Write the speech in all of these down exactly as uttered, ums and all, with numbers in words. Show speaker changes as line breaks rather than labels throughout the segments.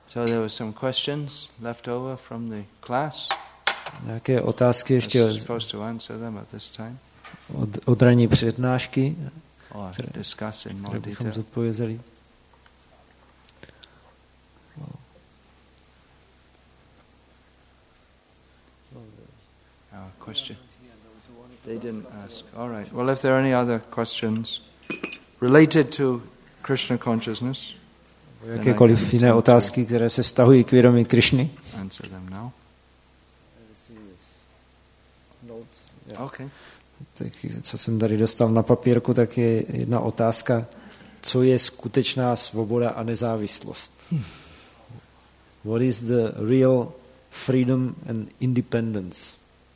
So there were some questions left over from the class.
Nějaké otázky ještě
I was supposed to answer them at this time.
Od, od ranní přednášky,
Or
které,
discuss in more
které bychom
detail.
zodpověděli.
Uh, question. They didn't ask. All right. Well, if there are any other questions related to Krishna consciousness,
Jakékoliv jiné otázky, které se vztahují k vědomí Krišny.
Answer them now. Okay.
Tak, co jsem tady dostal na papírku, tak je jedna otázka, co je skutečná svoboda a nezávislost. What is the real freedom and independence?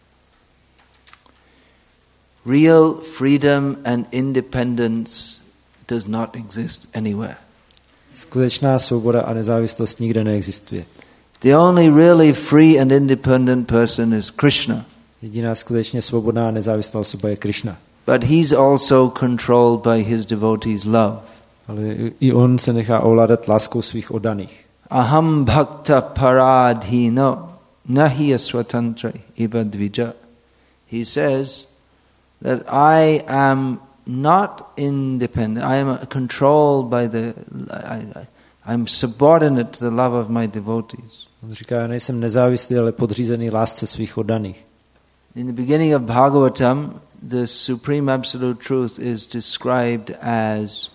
Real freedom and independence does not exist anywhere.
Skutečná svoboda a nezávislost nikde neexistuje.
The only really free and independent person is Krishna.
Jediná skutečně svobodná a nezávislá osoba je Krishna.
But he's also controlled by his devotees' love.
Ale i on se nechá ovládat láskou svých oddaných.
Aham bhakta paradhino nahi swatantra iva dvija. He says that I am not independent. I am controlled by the. I, I, I'm subordinate to the love of my devotees.
On říká, já nejsem nezávislý, ale podřízený lásce svých oddaných.
In the beginning of Bhagavatam, the supreme absolute truth is described as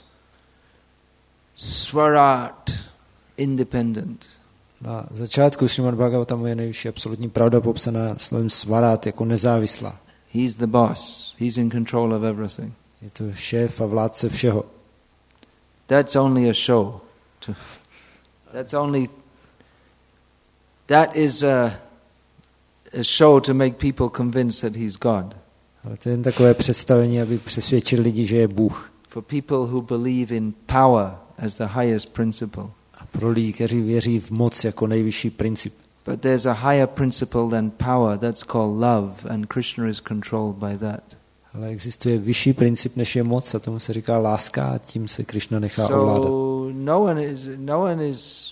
Swarat, independent.
Na začátku Srimad Bhagavatamu je nejvyšší absolutní pravda popsaná slovem Swarat jako nezávislá.
He's the boss. He's in control of everything.
Je to šéf a vládce všeho.
That's only a show. To, that's only. That is a, a show to make people convinced that he's God.
Ale to je jen takové představení, aby přesvědčil lidi, že je Bůh.
For people who believe in power as the highest principle.
A pro lidi, kteří věří v moc jako nejvyšší princip.
But there's a higher principle than power, that's called love, and Krishna is controlled by that.
Ale existuje vyšší princip, než je moc, a tomu se říká láska, a tím se Krishna nechá
so
ovládat.
no one is no one is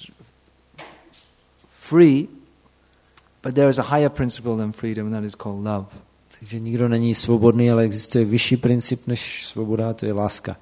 free, but there is a higher principle than freedom, and that is called love.
Takže nikdo není svobodný, ale existuje vyšší princip než svoboda, to je láska.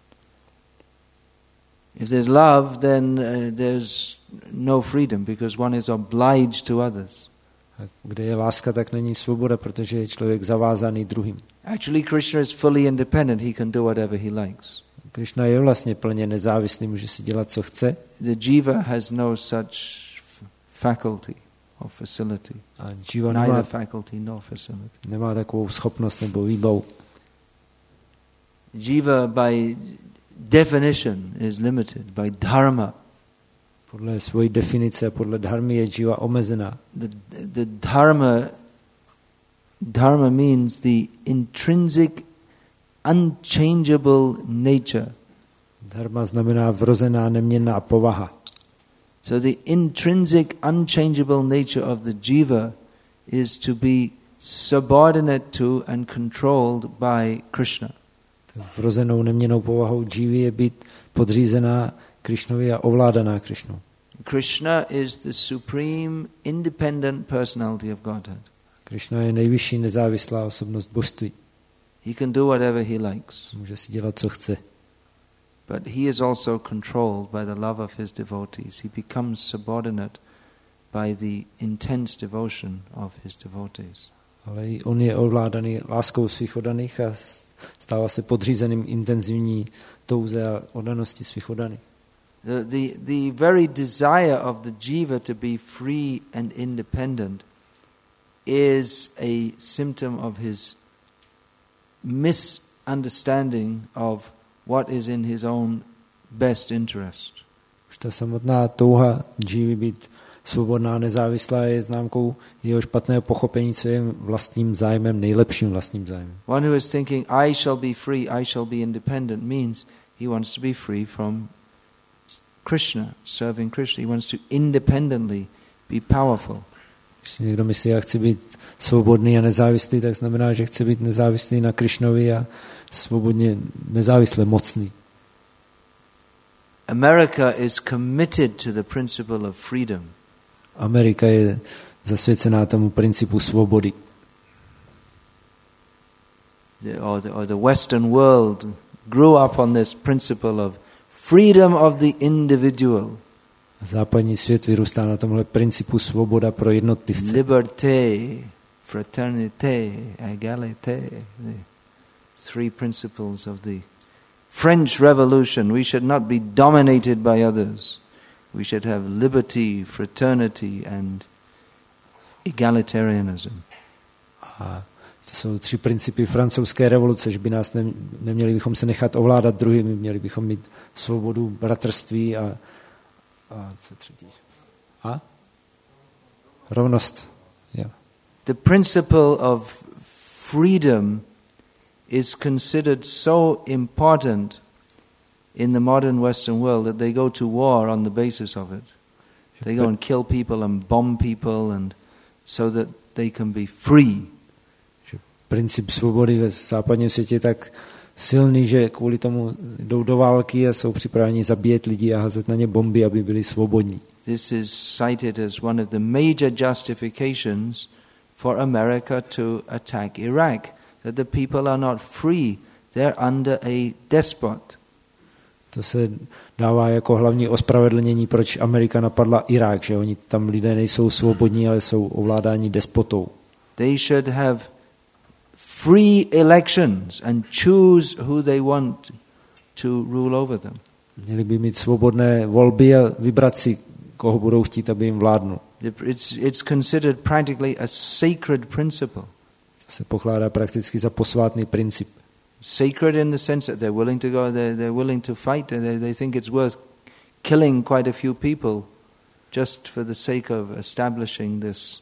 If there's love, then uh, there's no freedom, because one is obliged to others.
A kde je láska, tak není svoboda, protože je člověk zavázaný druhým.
Actually, Krishna is fully independent. He can do whatever he likes.
Krishna je vlastně plně nezávislý, může si dělat, co chce.
The jiva has no such faculty or facility.
A jiva
Neither
nemá,
faculty nor facility.
nemá takovou schopnost nebo výbavu.
Jiva by definition is limited by dharma.
Podle svojí definice, podle dharmy je jiva omezená.
The, the dharma, dharma means the intrinsic, unchangeable nature.
Dharma znamená vrozená, neměnná povaha.
So the intrinsic, unchangeable nature of the jiva is to be subordinate to and controlled by Krishna.
Vrozenou, neměnnou povahou jivy je být podřízená Krishnovi a ovládaná Krishnou.
Krishna is the supreme, independent personality of Godhead.
Krishna je nejvyšší nezávislá osobnost božství.
He can do whatever he likes.
Může si dělat, co chce.
But he is also controlled by the love of his devotees. He becomes subordinate by the intense devotion of his devotees.
Ale i on je ovládaný láskou svých oddaných a stává se podřízeným intenzivní touze a oddanosti svých oddaných.
The, the, the very desire of the jiva to be free and independent is a symptom of his misunderstanding of what is in his own best interest.
Už ta samotná touha jivy být svobodná, nezávislá je známkou jeho špatného pochopení, co je vlastním zájmem, nejlepším vlastním zájmem.
One who is thinking, I shall be free, I shall be independent, means he wants to be free from Krishna, serving Krishna. He wants to independently be powerful.
Když si někdo myslí, já chci být svobodný a nezávislý, tak znamená, že chce být nezávislý na Krishnovi a svobodně nezávisle mocný.
America is committed to the principle of freedom.
Amerika je zasvěcená tomu principu svobody.
The, or, the, or the Western world grew up on this principle of freedom of the individual.
Západní svět vyrůstá na tomhle principu svoboda pro jednotlivce.
Liberté, fraternité, égalité. The three principles of the French Revolution. We should not be dominated by others. We should have liberty, fraternity and egalitarianism.
A to jsou tři principy francouzské revoluce, že by nás ne, neměli bychom se nechat ovládat druhými, měli bychom mít svobodu, bratrství a, a co třetí? A? Rovnost. Yeah.
The principle of freedom is considered so important in the modern Western world that they go to war on the basis of it. They go and kill people and bomb people and so that they can be free.
Princip svobody ve západním světě je tak silný, že kvůli tomu jdou do války a jsou připraveni zabíjet lidi a házet na ně bomby, aby byli svobodní.
This is cited as one of the major justifications for America to attack Iraq, that the people are not free, they're under a despot.
To se dává jako hlavní ospravedlnění, proč Amerika napadla Irák, že oni tam lidé nejsou svobodní, ale jsou ovládáni despotou.
They should have free elections and choose who they want to rule over them.
Měli by mít svobodné volby a vybrat si, koho budou chtít, aby jim vládnul.
It's, it's considered practically a sacred principle.
To se pokládá prakticky za posvátný princip.
Sacred in the sense that they're willing to go, they're, they're willing to fight, they, they think it's worth killing quite a few people just for the sake of establishing this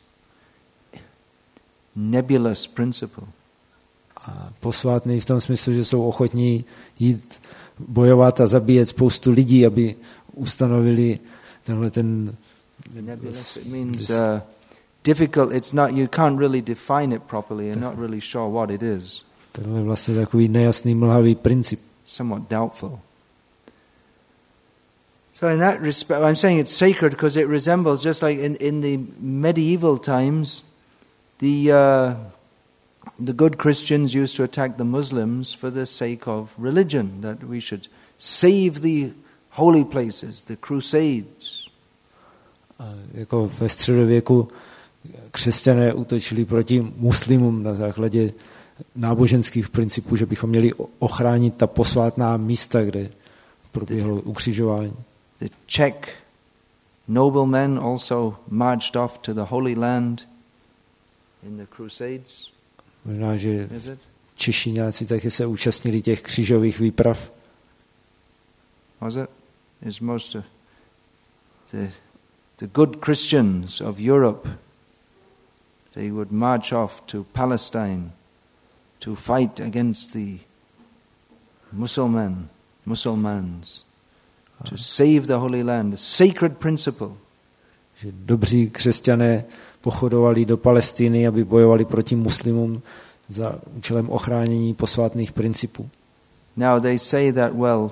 nebulous principle.
A posvátný v tom smyslu, že jsou ochotní jít bojovat a zabíjet spoustu lidí, aby ustanovili tenhle ten
nebulous. It means uh, difficult. It's not. You can't really define it properly. You're not really sure what it is.
Tenhle vlastně takový nejasný, mlhavý princip.
Somewhat doubtful. So in that respect, I'm saying it's sacred because it resembles, just like in in the medieval times, the. Uh, The good Christians used to attack the Muslims for the sake of religion, that we should save the holy places, the crusades.
A jako ve středověku křesťané útočili proti muslimům na základě náboženských principů, že bychom měli ochránit ta posvátná místa, kde proběhlo ukřižování.
The Czech noblemen also marched off to the Holy Land in the crusades.
Možná, že Češi nějací taky se účastnili těch křížových výprav.
Was it? It's most of the, the good Christians of Europe. They would march off to Palestine to fight against the Musliman, Muslimans, to save the Holy Land, the sacred principle.
Že dobří křesťané pochodovali do Palestiny, aby bojovali proti muslimům za účelem ochránění posvátných principů.
Now they say that, well,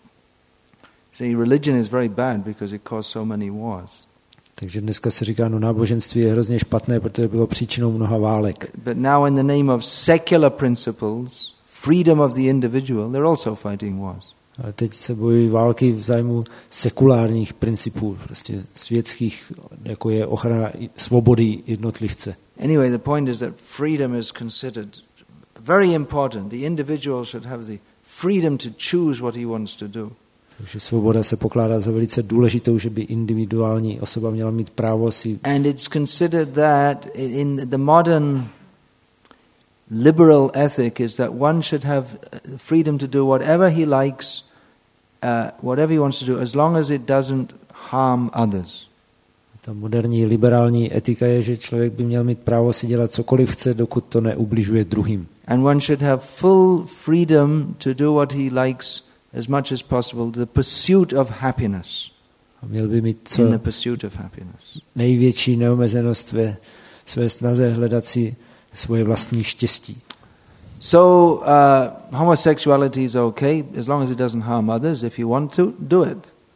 see, religion is very bad because it caused so many wars.
Takže dneska se říká, no náboženství je hrozně špatné, protože bylo příčinou mnoha válek.
But now in the name of secular principles, freedom of the individual, they're also fighting wars.
Ale teď se bojují války v zájmu sekulárních principů, prostě světských, jako je ochrana svobody jednotlivce.
Anyway, the point is that freedom is considered very important. The individual should have the freedom to choose what he wants to do.
Takže svoboda se pokládá za velice důležitou, že by individuální osoba měla mít právo si...
And it's considered that in the modern liberal ethic is that one should have freedom to do whatever he likes, uh, whatever he wants to do, as long as it doesn't harm others.
Ta moderní liberální etika je, že člověk by měl mít právo si dělat cokoliv chce, dokud to neubližuje druhým.
And one should have full freedom to do what he likes as much as possible, the pursuit of happiness.
A měl by mít co
in the pursuit of happiness.
Největší neomezenost ve své snaze hledat si svoje vlastní štěstí.
So uh, homosexuality is okay as long as it doesn't harm others. If you want to, do it.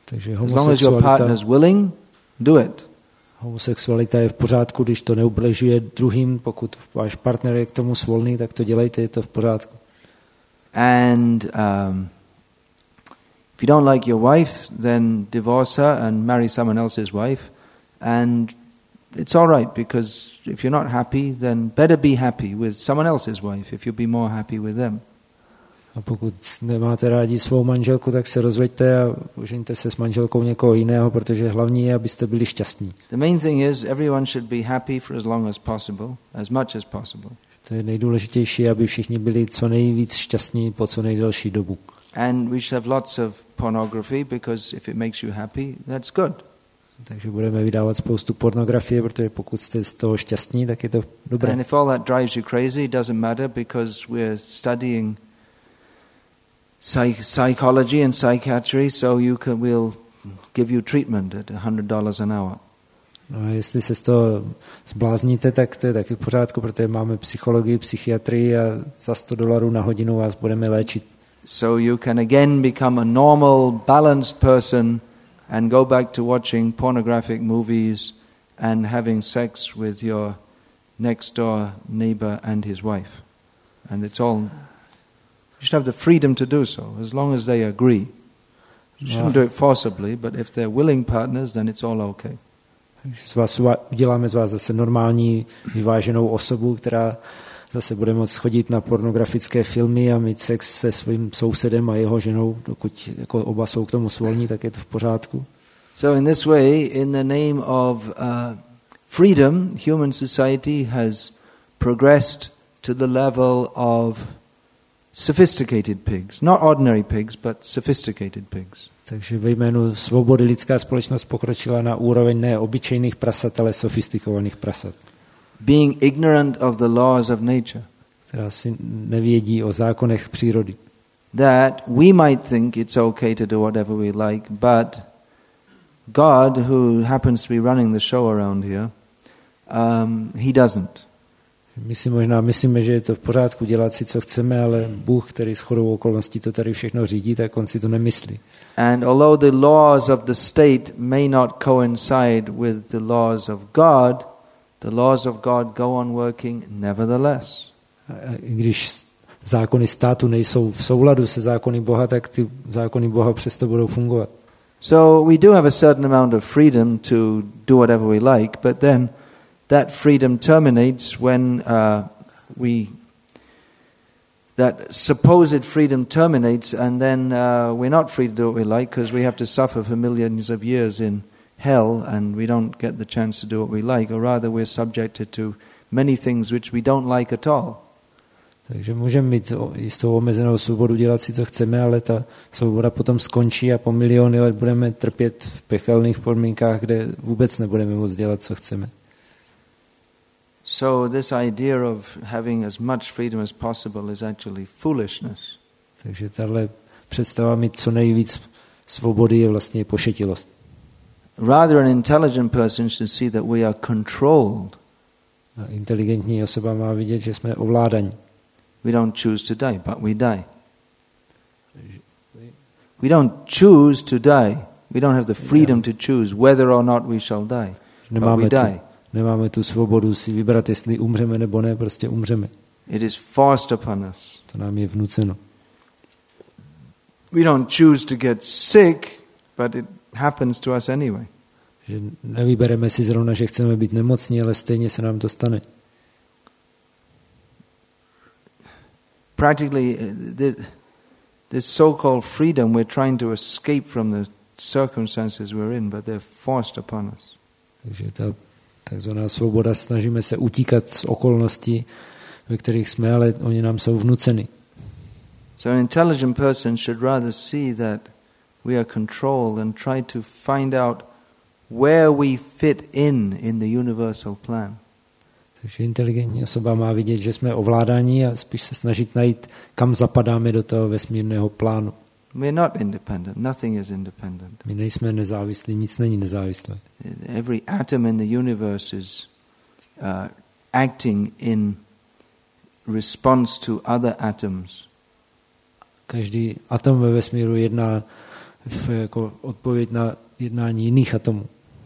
Takže
as long as your partner is willing, do it.
Homosexualita je v pořádku, když to neubližuje druhým, pokud váš partner je k tomu svolný, tak to dělejte, je to v pořádku.
And um, if you don't like your wife, then divorce her and marry someone else's wife, and it's all right, because if you're not happy, then better be happy with someone else's wife if you'll be more happy with them.
A pokud nemáte rádi svou manželku, tak se rozveďte a oženíte se s manželkou někoho jiného, protože hlavní je, abyste byli šťastní.
The main thing is everyone should be happy for as long as possible, as much as possible.
To je nejdůležitější, aby všichni byli co nejvíc šťastní po co nejdelší dobu.
And we should have lots of pornography, because if it makes you happy, that's good.
Takže budeme vydávat spoustu pornografie, protože pokud jste z toho šťastní, tak je to dobré.
And if all that drives you crazy, it doesn't matter, because we're studying psych- psychology and psychiatry, so you can, we'll give you treatment at one hundred dollars an hour.
No a jestli se z toho zblázníte, tak to je taky v pořádku, protože máme psychologii, psychiatrii a za sto dolarů na hodinu vás budeme léčit.
So you can again become a normal, balanced person and go back to watching pornographic movies and having sex with your next door neighbor and his wife. And it's all, you should have the freedom to do so, as long as they agree. You shouldn't do it forcibly, but if they're willing partners, then it's all okay.
Z vás uděláme z vás zase normální, vyváženou osobu, která zase bude moct chodit na pornografické filmy a mít sex se svým sousedem a jeho ženou, dokud jako oba jsou k tomu svolní, tak je to v pořádku.
So in this way, in the name of uh, freedom, human society has progressed to the level of sophisticated pigs. Not ordinary pigs, but sophisticated pigs.
Takže ve jménu svobody lidská společnost pokročila na úroveň ne obyčejných prasat, ale sofistikovaných prasat.
Being ignorant of the laws of nature.
Která si nevědí o zákonech přírody.
That we might think it's okay to do whatever we like, but God, who happens to be running the show around here, um, he doesn't.
My si možná myslíme, že je to v pořádku dělat si, co chceme, ale Bůh, který shodou okolností to tady všechno řídí, tak on si to nemyslí.
And although the laws of the state may not coincide with the laws of God, the laws of God go on working nevertheless.
A i když zákony státu nejsou v souladu se zákony Boha, tak ty zákony Boha přesto budou fungovat.
So we do have a certain amount of freedom to do whatever we like, but then that freedom terminates when uh, we, that supposed freedom terminates, and then uh, we're not free to do what we like, because we have to suffer for millions of years in hell, and we don't get the chance to do what we like, or rather we're subjected to many things which we don't like at all.
Takže můžeme mít jistou omezenou svobodu dělat si, co chceme, ale ta svoboda potom skončí a po miliony let budeme trpět v pekelných podmínkách, kde vůbec nebudeme moct dělat, co chceme.
So this idea of having as much freedom as possible is actually foolishness.
Takže tahle představa mít co nejvíc svobody je vlastně pošetilost.
Rather an intelligent person should see that we are controlled.
A inteligentní osoba má vidět, že jsme ovládaní.
We don't choose to die, but we die. We don't choose to die. We don't have the freedom to choose whether or not we shall die. But we die.
Nemáme tu svobodu si vybrat, jestli umřeme nebo ne, prostě umřeme.
It is forced upon us.
To nám je vnuceno.
We don't choose to get sick, but it happens to us anyway.
Že nevybereme si zrovna, že chceme být nemocní, ale stejně se nám to stane.
Practically, this so-called freedom, we're trying to escape from the circumstances we're in, but they're forced upon us.
Takže ta takzvaná svoboda, snažíme se utíkat z okolností, ve kterých jsme, ale oni nám jsou vnuceny.
So an intelligent person should rather see that we are controlled and try to find out where we fit in in the universal plan.
Takže inteligentní osoba má vidět, že jsme ovládáni a spíš se snažit najít, kam zapadáme do toho vesmírného plánu.
We're not independent. Nothing is independent.
My nejsme nezávislí, nic není nezávislé.
Every atom in the universe is uh, acting in response to other atoms.
Každý atom ve vesmíru jedná v, jako odpověď na jednání jiných atomů.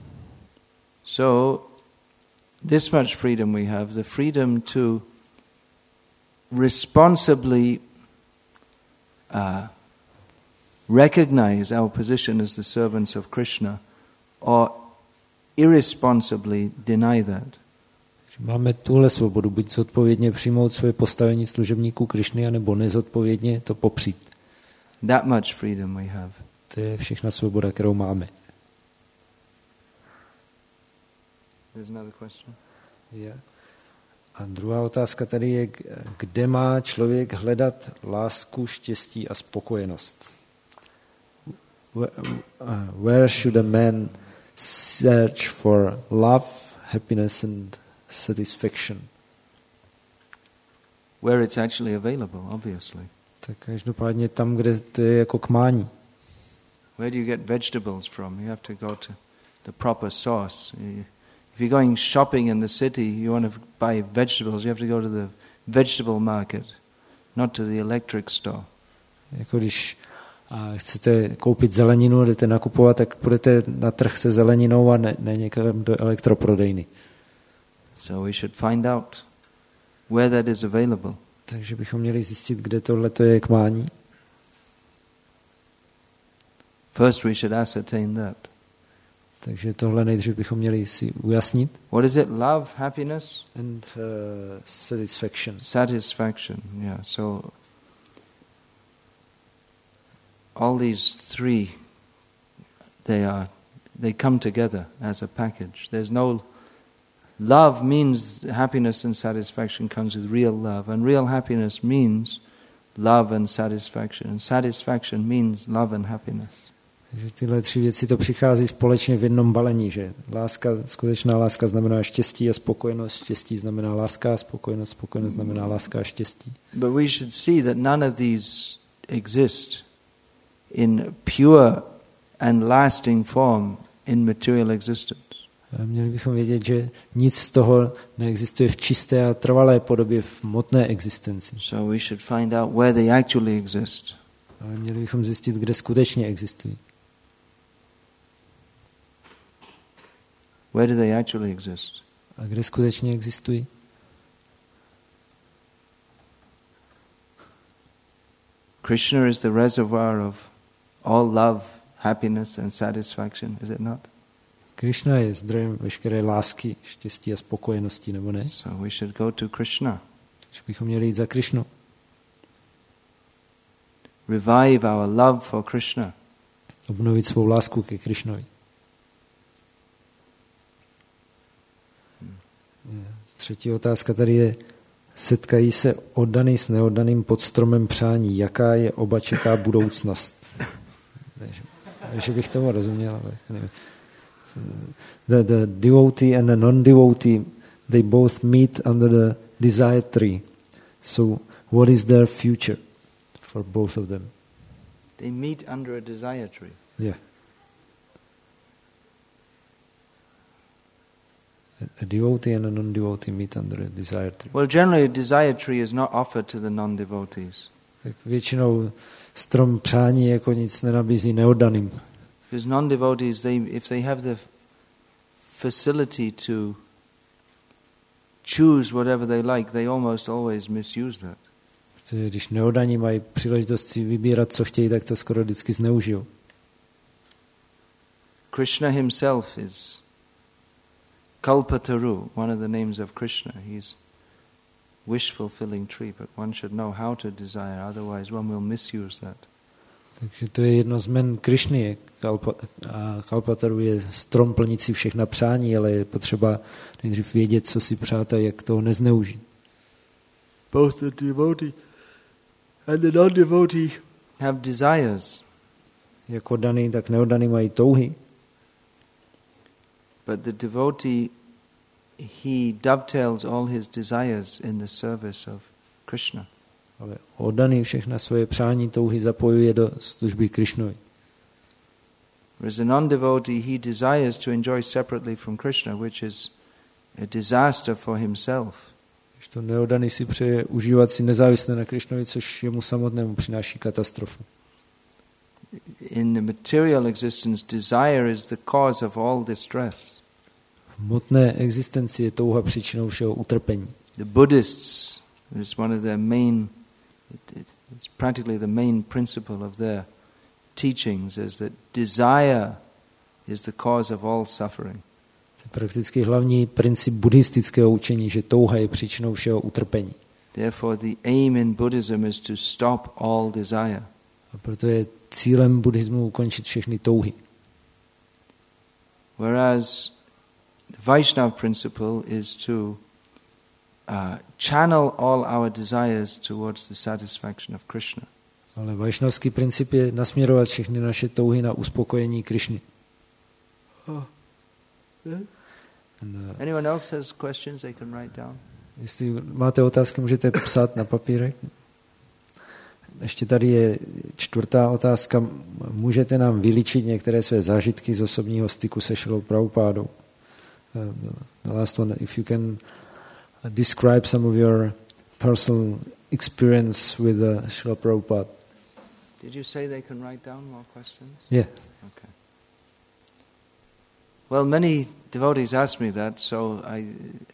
So, this much freedom we have, the freedom to responsibly uh, recognize our position as the servants of Krishna or irresponsibly deny that.
Máme tuhle svobodu, buď zodpovědně přijmout svoje postavení služebníků Krišny, anebo nezodpovědně to popřít.
That much freedom we have.
To je všechna svoboda, kterou máme.
There's another question.
Yeah. A druhá otázka tady je, kde má člověk hledat lásku, štěstí a spokojenost? Where should a man search for love, happiness and satisfaction?
Where it's actually available, obviously.
Tak každopádně tam, kde to je jako k mání.
Where do you get vegetables from? You have to go to the proper source. If you're going shopping in the city, you want to buy vegetables, you have to go to the vegetable market, not to the electric store.
Jako když a chcete koupit zeleninu, jdete nakupovat, tak půjdete na trh se zeleninou a ne, ne někam do elektroprodejny.
So we should find out where that is available.
Takže bychom měli zjistit, kde tohleto je k mání.
First we should ascertain that.
Takže tohle nejdřív bychom měli si ujasnit.
What is it? Love, happiness?
And uh, satisfaction.
Satisfaction, yeah. So all these three, they are, they come together as a package. There's no, love means happiness and satisfaction comes with real love, and real happiness means love and satisfaction, and satisfaction means love and happiness.
Takže tyhle tři věci to přichází společně v jednom balení, že láska, skutečná láska znamená štěstí a spokojenost, štěstí znamená láska a spokojenost, spokojenost znamená láska a štěstí.
But we should see that none of these exist in pure and lasting form in material existence.
A měli bychom vědět, že nic z toho neexistuje v čisté a trvalé podobě v hmotné existenci.
So we should find out where they actually exist.
Ale měli bychom zjistit, kde skutečně existují.
Where do they actually exist?
A kde skutečně existují?
Krishna is the reservoir of all love, happiness and satisfaction, is it not?
Krishna je zdrojem veškeré lásky, štěstí a spokojenosti, nebo ne?
So we should go to Krishna.
Takže bychom měli jít za Krishnu.
Revive our love for Krishna.
Obnovit svou lásku ke Krishnovi. Třetí otázka tady je, setkají se oddaný s neoddaným pod stromem přání. Jaká je oba čeká budoucnost? Takže bych tomu rozuměl, ale nevím. The, the devotee and the non-devotee, they both meet under the desire tree. So what is their future for both of them?
They meet under a desire tree.
Yeah. A devotee and a non-devotee meet under a desire tree.
Well, generally a desire tree is not offered to the non-devotees.
Tak většinou strom přání jako nic nenabízí neoddaným.
Because non-devotees, they, if they have the facility to choose whatever they like, they almost always misuse that.
Protože když neoddaní mají příležitost si vybírat, co chtějí, tak to skoro vždycky zneužijou.
Krishna himself is Kalpataru, one of the names of Krishna. He's wish-fulfilling tree, but one should know how to desire, otherwise one will misuse that.
Takže to je jedno z jmen Krišny. Kalpa, a Kalpataru je strom plnící všechna přání, ale je potřeba nejdřív vědět, co si přát a jak toho nezneužít.
Both the devotee and the non-devotee have desires.
Jak oddaný, tak neoddaný mají touhy.
But the devotee, he dovetails all his desires in the service of Krishna.
Ale oddaný všechna svoje přání, touhy zapojuje do služby Krišnovi.
Whereas a non-devotee, he desires to enjoy separately from Krishna, which is a disaster for himself.
Když to neoddaný si přeje užívat si nezávisle na Krišnovi, což jemu samotnému přináší katastrofu.
in the material existence, desire is the cause of all distress.
V hmotné existenci je touha příčinou všeho utrpení.
The Buddhists, is one of their main, it, it, it's practically the main principle of their teachings, is that desire is the cause of all suffering.
To je prakticky hlavní princip buddhistického učení, že touha je příčinou všeho utrpení.
Therefore the aim in Buddhism is to stop all desire.
A proto je cílem buddhismu ukončit všechny touhy.
Whereas the Vaishnava principle is to uh, channel all our desires towards the satisfaction of Krishna.
Ale vajšnavský princip je nasměrovat všechny naše touhy na uspokojení Krišny.
Oh. Yeah.
And, uh,
Anyone else has questions they can write down?
Jestli máte otázky, můžete psát na papírek. Ještě tady je čtvrtá otázka. Můžete nám vylíčit některé své zážitky z osobního styku se Šrilou Prabhupádou? The last one, if you can describe some of your personal experience with uh, Srila Prabhupada.
Did you say they can write down more questions?
Yeah.
Okay. Well, many devotees asked me that, so I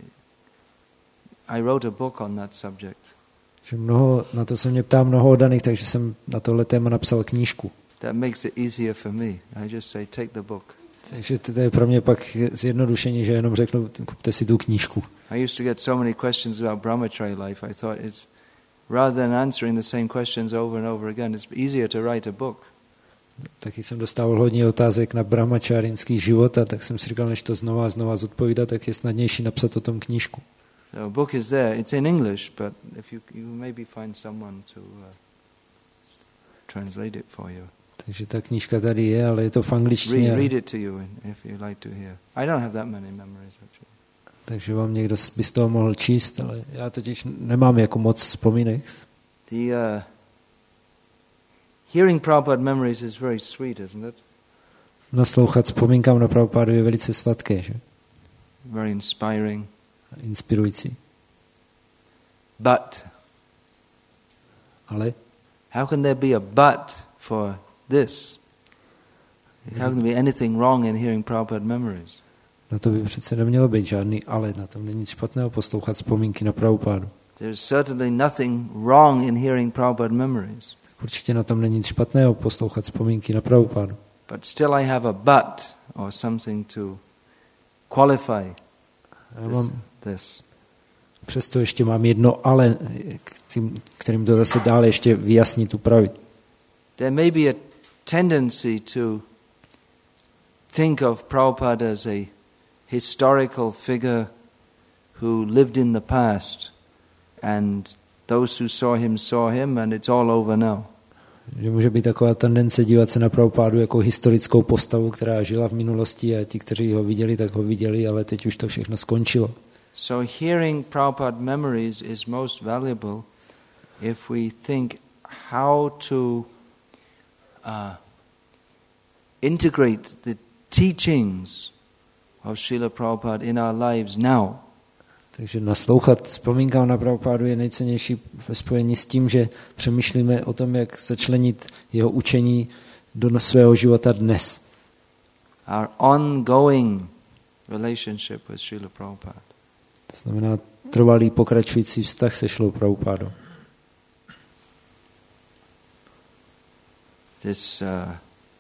I wrote a book on that subject.
Že mnoho, na to se mě ptá mnoho oddaných, takže jsem na tohle téma napsal knížku.
That makes it easier for me. I just say, take the book.
Takže to je pro mě pak zjednodušení, že jenom řeknu, kupte si tu knížku.
I used to get so many questions about brahmachari life. I thought it's rather than answering the same questions over and over again, it's easier to write a book.
Taky jsem dostával hodně otázek na brahmacharinský život a tak jsem si říkal, než to znova a znova zodpovídat, tak je snadnější napsat o tom knížku.
So a book is there. It's in English, but if you you maybe find someone to uh, translate it for you.
Takže ta knížka tady je, ale je to v angličtině.
Read, read it to you if you like to hear. I don't have that many memories actually.
Takže vám někdo by z toho mohl číst, ale já totiž nemám jako moc vzpomínek.
The uh, hearing Prabhupada memories is very sweet, isn't it?
Naslouchat vzpomínkám na Prabhupádu je velice sladké, že?
Very inspiring.
Inspirující.
But
ale
how can there be a but for this? How can there be anything wrong in hearing Prabhupada memories?
Na to by přece nemělo být žádný ale, na tom není nic špatného poslouchat vzpomínky na Prabhupádu.
There's certainly nothing wrong in hearing Prabhupada memories.
Určitě na tom není nic špatného poslouchat vzpomínky na Prabhupádu.
But still I have a but or something to qualify this. this.
Přesto ještě mám jedno ale, kterým to zase dále ještě vyjasní tu pravdu.
There may be a tendency to think of Prabhupada as a historical figure who lived in the past, and those who saw him saw him, and it's all over now.
Že může být taková tendence dívat se na Prabhupádu jako historickou postavu, která žila v minulosti a ti, kteří ho viděli, tak ho viděli, ale teď už to všechno skončilo.
So hearing Prabhupada memories is most valuable if we think how to uh, integrate the teachings of Srila Prabhupada in our lives now.
Takže naslouchat vzpomínkám na Prabhupádu je nejcennější ve spojení s tím, že přemýšlíme o tom, jak začlenit jeho učení do svého života dnes.
Our ongoing relationship with Srila Prabhupada.
To znamená trvalý pokračující vztah se Šrilou Prabhupádou.
This uh,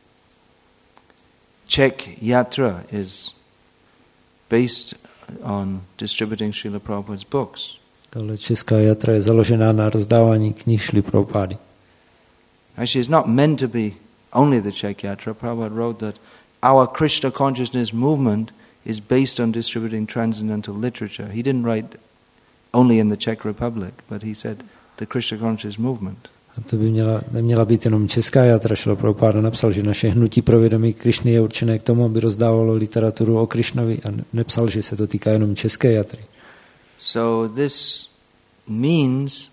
Czech yatra is based on distributing Srila Prabhupada's books.
Tahle česká jatra je založená na rozdávání knih Šrily Prabhupády.
Actually, it's not meant to be only the Czech yatra. Prabhupada wrote that our Krishna consciousness movement is based on distributing transcendental literature. He didn't write only in the Czech Republic, but he said the Krishna consciousness movement.
A to by měla, neměla být jenom česká jatra. Šrila Prabhupáda napsal, že naše hnutí pro vědomí Krišny je určené k tomu, aby rozdávalo literaturu o Krišnovi, a nepsal, že se to týká jenom české jatry.
So this means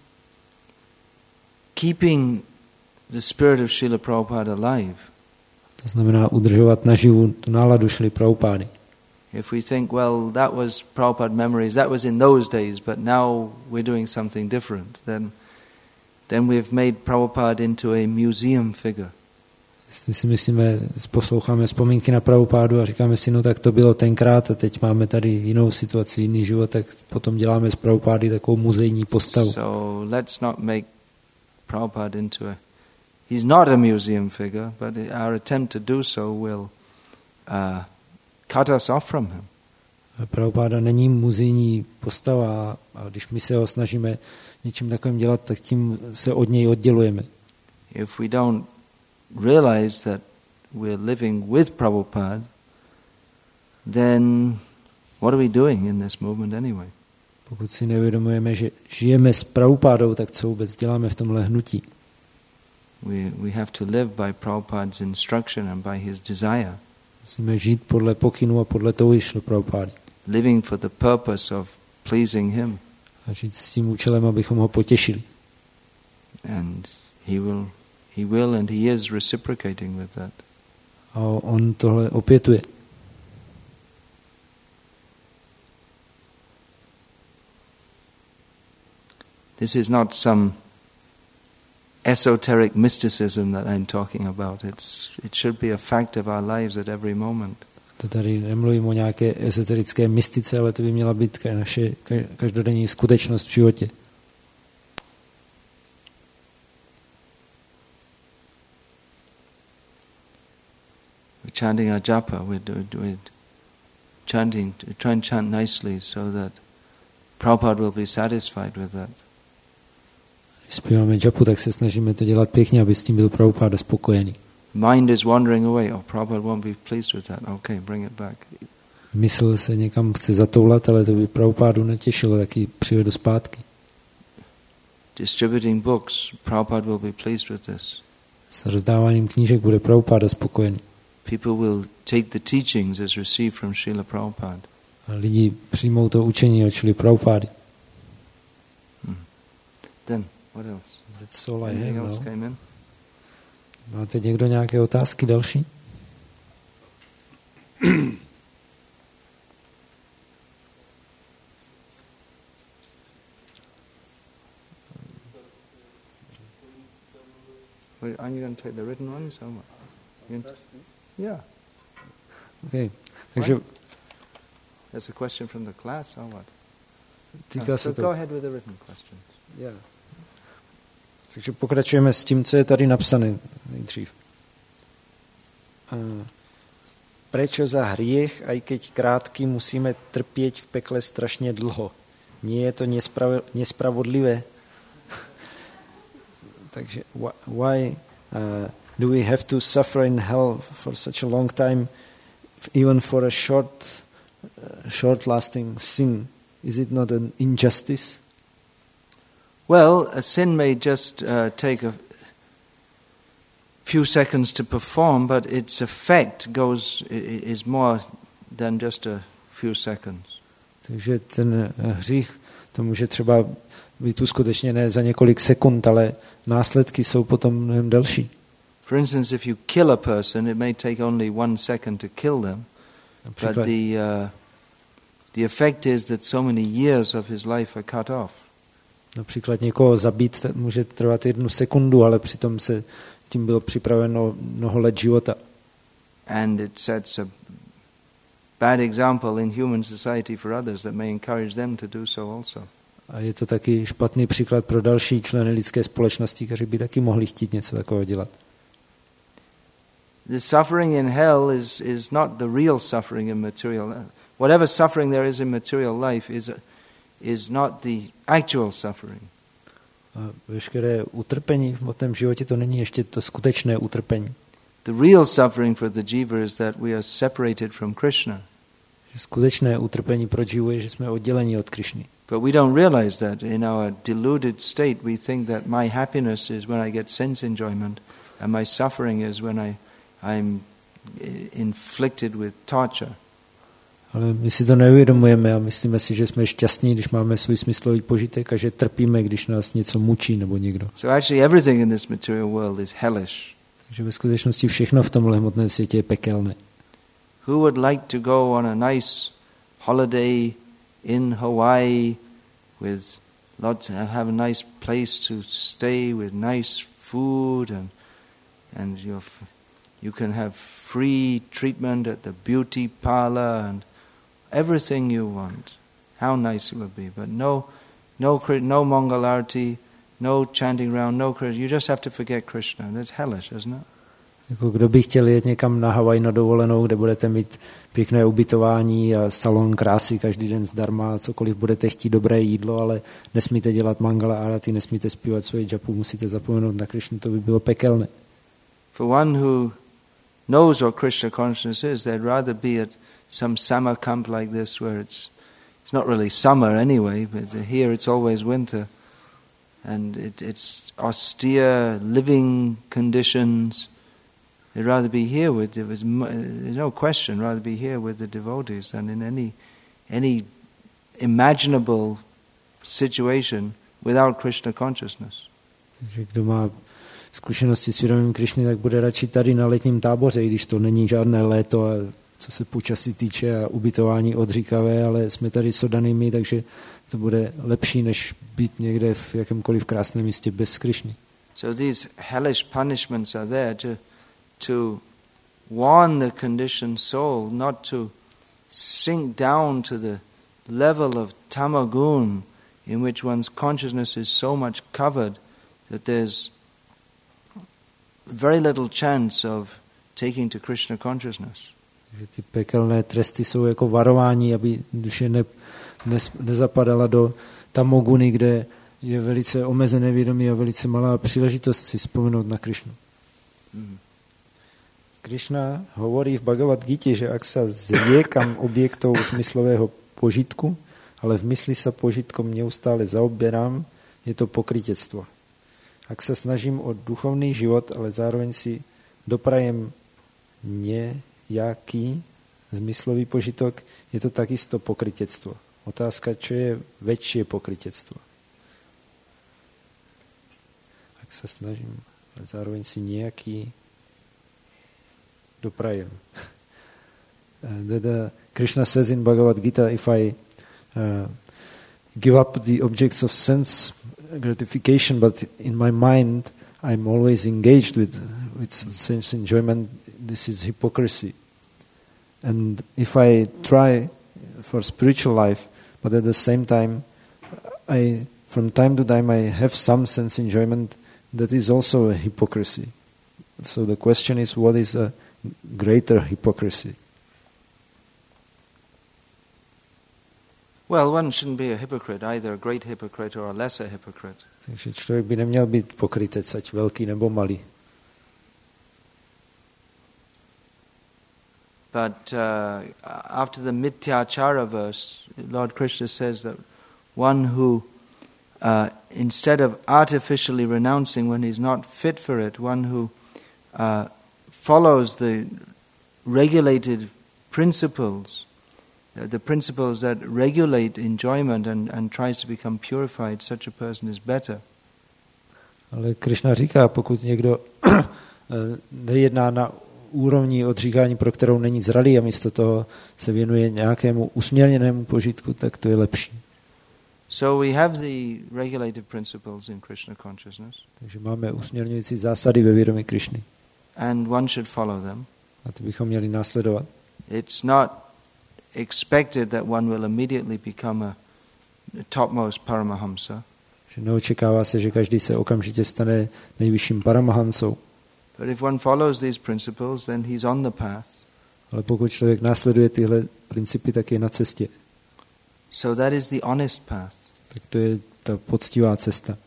keeping the spirit of Srila Prabhupada alive.
To znamená udržovat naživu tu náladu Šrily Prabhupády.
If we think, well, that was Prabhupada memories, that was in those days, but now we're doing something different, then then we've made Prabhupada into a museum figure.
Jestli si myslíme, posloucháme vzpomínky na Prabhupádu a říkáme si, no tak to bylo tenkrát a teď máme tady jinou situaci, jiný život, tak potom děláme z Prabhupády takovou muzejní postavu.
So let's not make Prabhupada into a... He's not a museum figure, but our attempt to do so will uh, cut us off from him.
Prabhupáda není muzejní postava a když my se ho snažíme něčím takovým dělat, tak tím se od něj oddělujeme.
If we don't realize that we're living with Prabhupada, then what are we doing in this movement anyway?
Pokud si neuvědomujeme, že žijeme s Prabhupádou, tak co vůbec děláme v tomhle hnutí?
We, we have to live by Prabhupada's instruction and by his desire.
Musíme žít podle pokynu a podle touhy šlo Prabhupády.
Living for the purpose of pleasing him.
A žít s tím účelem, abychom ho potěšili.
And he will, he will and he is reciprocating with that.
A on tohle opětuje.
This is not some esoteric mysticism that I'm talking about. It's, it should be a fact of our lives at every moment.
To tady nemluvím o nějaké ezoterické mystice, ale to by měla být naše každodenní skutečnost v životě.
We're chanting our japa, we're, we're chanting, try and chant nicely so that Prabhupada will be satisfied with that.
Když zpíváme japu, tak se snažíme to dělat pěkně, aby s tím byl Prabhupada spokojený.
Mind is wandering away. Oh, Prabhupada won't be pleased with that. Okay, bring it back.
Mysl se někam chce zatoulat, ale to by Prabhupádu netěšilo, tak ji přivedu zpátky.
Distributing books, Prabhupada will be pleased with this.
S rozdáváním knížek bude Prabhupáda spokojený.
People will take the teachings as received from Srila Prabhupada.
A lidi přijmou to učení od Šrily Prabhupády.
Hmm. Then, what else?
That's all I
Anything
have
else
now.
came in?
Máte někdo nějaké otázky další?
Wait, aren't you going to take the written ones? Or what? You going to- Yeah.
Okay. Takže
There's a question from the class or what?
týká
No,
se
so
to.
go ahead with the written questions.
Yeah. Takže pokračujeme s tím, co je tady napsané nejdřív. Uh, Prečo za hriech, aj keď krátky, musíme trpieť v pekle strašne dlho? Nie je to nesprav- nespravodlivé? Takže why uh, do we have to suffer in hell for such a long time, even for a short, uh, short-lasting sin? Is it not an injustice?
Well, a sin may just uh, take a few seconds to perform, but its effect goes i- i- is more than just a few seconds.
Takže ten hřích, to může třeba být uskutečněné za několik sekund, ale následky jsou potom mnohem delší.
For instance, if you kill a person, it may take only one second to kill them, but
Například,
the uh, the effect is that so many years of his life are cut off.
například někoho zabít t- může trvat jednu sekundu, ale přitom se tím bylo připraveno mnoho let života.
And it sets a bad example in human society for others that may encourage them to do so also.
A je to taky špatný příklad pro další členy lidské společnosti, kteří by taky mohli chtít něco takového dělat.
The suffering in hell is, is not the real suffering in material. Whatever suffering there is in material life is, is not the actual suffering.
A veškeré utrpení v hmotném životě, to není ještě to skutečné utrpení.
The real suffering for the jiva is that we are separated from Krishna.
Skutečné utrpení pro živu je, že jsme odděleni od Krišny.
But we don't realize that in our deluded state we think that my happiness is when I get sense enjoyment and my suffering is when I, I'm inflicted with torture.
Ale my si to neuvědomujeme a myslíme si, že jsme šťastní, když máme svůj smyslový požitek a že trpíme, když nás něco mučí nebo někdo.
So actually everything in this material world is hellish.
Takže ve skutečnosti všechno v tomhle hmotném světě je pekelné.
Who would like to go on a nice holiday in Hawaii with lots, have a nice place to stay with nice food and and your You can have free treatment at the beauty parlor and everything you want. How nice it would be. But no, no, no Mangalarti, no chanting round, no Krishna. You just have to forget Krishna. That's hellish, isn't it?
Jako kdo by chtěl jet někam na Havaj na dovolenou, kde budete mít pěkné ubytování a salon krásy každý den zdarma, cokoliv budete chtít, dobré jídlo, ale nesmíte dělat mangala arati, nesmíte zpívat svoje japu, musíte zapomenout na Krishnu, to by bylo pekelné.
For one who knows what Krishna consciousness is, they'd rather be at some summer camp like this where it's it's not really summer anyway, but here it's always winter. And it, it's austere living conditions. They'd rather be here with, there's no question, rather be here with the devotees than in any any imaginable situation without Krishna consciousness.
Takže kdo má zkušenosti s vědomím Krišny, tak bude radši tady na letním táboře, i když to není žádné léto, a co se počasí týče a ubytování odříkavé, ale jsme tady s oddanými, takže to bude lepší, než být někde v jakémkoliv krásném místě bez Krišny.
So these hellish punishments are there to to warn the conditioned soul not to sink down to the level of tamagun, in which one's consciousness is so much covered that there's very little chance of taking to Krishna consciousness.
Že ty pekelné tresty jsou jako varování, aby duše ne, ne, nezapadala do tamoguny, kde je velice omezené vědomí a velice malá příležitost si vzpomenout na Krishnu. Mm. Krishna hovorí v Bhagavad Gita, že ak sa zriekam objektov zmyslového požitku, ale v mysli sa požitkom neustále zaoberám, je to pokrytectvo. Ak sa snažím o duchovný život, ale zároveň si doprajem nejaký zmyslový požitok, je to takisto pokrytectvo. Otázka, čo je väčšie pokrytectvo. Ak sa snažím, ale zároveň si nejaký doprajem. That uh, Krishna says in Bhagavad Gita, if I uh, give up the objects of sense gratification, but in my mind I'm always engaged with with sense enjoyment, this is hypocrisy. And if I try for spiritual life, but at the same time I from time to time I have some sense enjoyment, that is also a hypocrisy. So the question is, what is a greater hypocrisy?
Well, one shouldn't be a hypocrite, either a great hypocrite or a lesser hypocrite.
Takže člověk by neměl být pokrytec, ať velký nebo malý.
But uh, after the Mithyachara verse, Lord Krishna says that one who, uh, instead of artificially renouncing when he's not fit for it, one who uh, follows the regulated principles, uh, the principles that regulate enjoyment and, and tries to become purified, such a person is better.
Ale Krishna říká, pokud někdo nejedná na úrovni odříkání, pro kterou není zralý a místo toho se věnuje nějakému usměrněnému požitku, tak to je lepší.
So we have the regulated principles in Krishna consciousness.
Takže máme usměrňující zásady ve vědomí Krishny.
And one should follow them.
A to bychom měli následovat.
It's not expected that one will immediately become a topmost paramahamsa.
Že neočekává se, že každý se okamžitě stane nejvyšším paramahansou.
But if one follows these principles, then he's on the path.
Ale pokud člověk následuje tyhle principy, tak je na cestě.
So that is the honest path.
Tak to je ta poctivá cesta.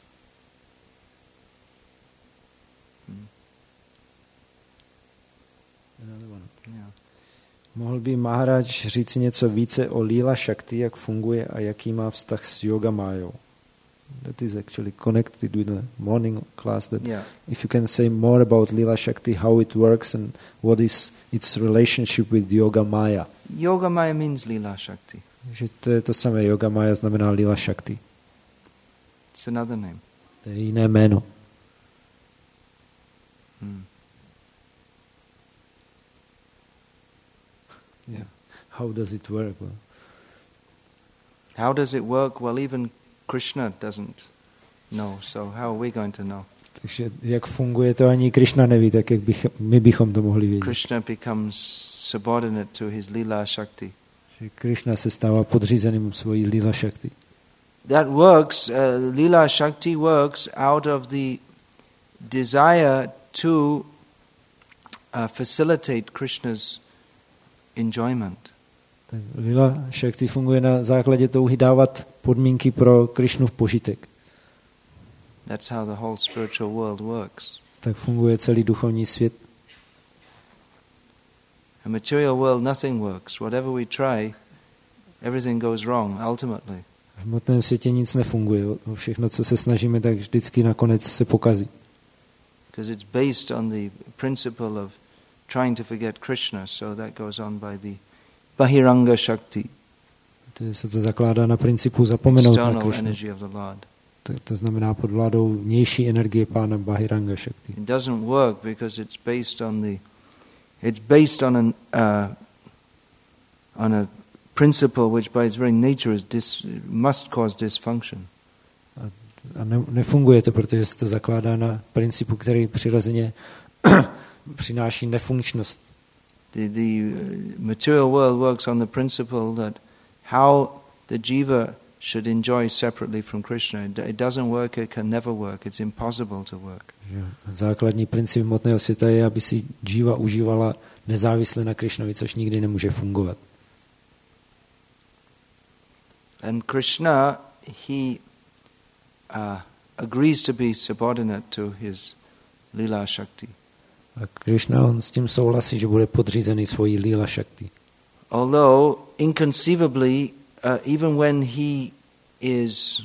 Hmm.
Yeah. Mohl by Maharaj říct něco více o Lila Shakti, jak funguje a jaký má vztah s Yoga Májou? That is actually connected with the morning class. That
yeah.
If you can say more about Lila Shakti, how it works and what is its relationship with Yoga Maya.
Yoga Maya means Lila Shakti.
Že to je to samé. Yoga Maya znamená Lila Shakti.
It's another name.
To je jiné jméno.
Hmm.
Yeah. How does it work? Well,
how does it work? Well, even Krishna doesn't know, so how are we going to know?
Takže jak funguje to, ani Krishna neví, tak jak bych, my bychom to mohli vědět.
Krishna becomes subordinate to his lila shakti.
Že Krishna se stává podřízeným svojí lila shakti.
That works, uh, lila shakti works out of the desire to uh, facilitate Krishna's enjoyment.
Tak lila shakti funguje na základě touhy dávat podmínky pro Krishnův požitek.
That's how the whole spiritual world works.
Tak funguje celý duchovní svět.
In material world nothing works. Whatever we try, everything goes wrong ultimately.
V hmotném světě nic nefunguje. Všechno, co se snažíme, tak vždycky nakonec se pokazí.
Because it's based on the principle of trying to forget Krishna, so that goes on by the Bahiranga Shakti.
To se to zakládá na principu zapomenout na Krishnu.
Energy of the Lord.
To, to znamená pod vládou vnější energie Pána Bahiranga Shakti.
It doesn't work because it's based on the it's based on an uh, on a principle which by its very nature is dis, must cause dysfunction.
A, a ne, nefunguje to, protože se to zakládá na principu, který přirozeně přináší nefunkčnost.
The the material world works on the principle that how the jiva should enjoy separately from Krishna. It doesn't work, it can never work, it's impossible to work.
Základní princip hmotného světa je, aby si jiva užívala nezávisle na Krishnovi, což nikdy nemůže fungovat.
And Krishna, he uh, agrees to be subordinate to his lila shakti.
A Krishna, on s tím souhlasí, že bude podřízený svojí lila shakti.
Although inconceivably, uh, even when he is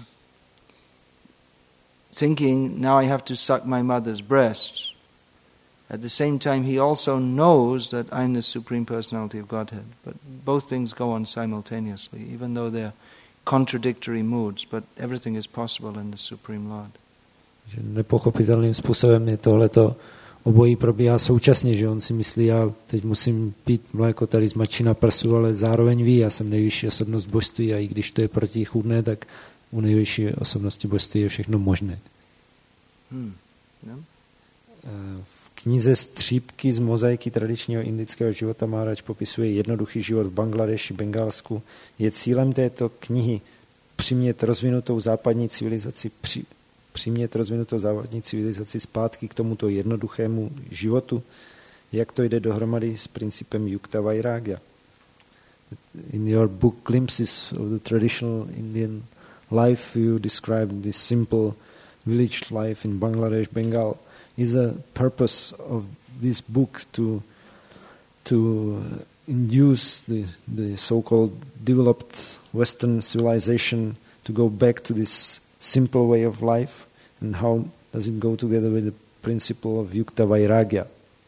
thinking, now I have to suck my mother's breast, at the same time he also knows that I'm the Supreme Personality of Godhead. But both things go on simultaneously, even though they're contradictory moods, but everything is possible in the Supreme Lord.
Že nepochopitelným způsobem je tohleto obojí probíhá současně, že on si myslí, já teď musím pít mléko tady z mači na prsu, ale zároveň ví, já jsem nejvyšší osobnost božství a i když to je protichůdné, tak u nejvyšší osobnosti božství je všechno možné.
Hmm. No?
V knize Střípky z mozaiky tradičního indického života Maharaj popisuje jednoduchý život v Bangladeši, Bengálsku. Je cílem této knihy přimět rozvinutou západní civilizaci při přimět rozvinutou západní civilizaci zpátky k tomuto jednoduchému životu, jak to jde dohromady s principem Yukta Vairagya. In your book Glimpses of the Traditional Indian Life, you describe this simple village life in Bangladesh, Bengal. Is the purpose of this book to to induce the, the so-called developed Western civilization to go back to this simple way of life, and how does it go together with the principle of Yukta Vairagya?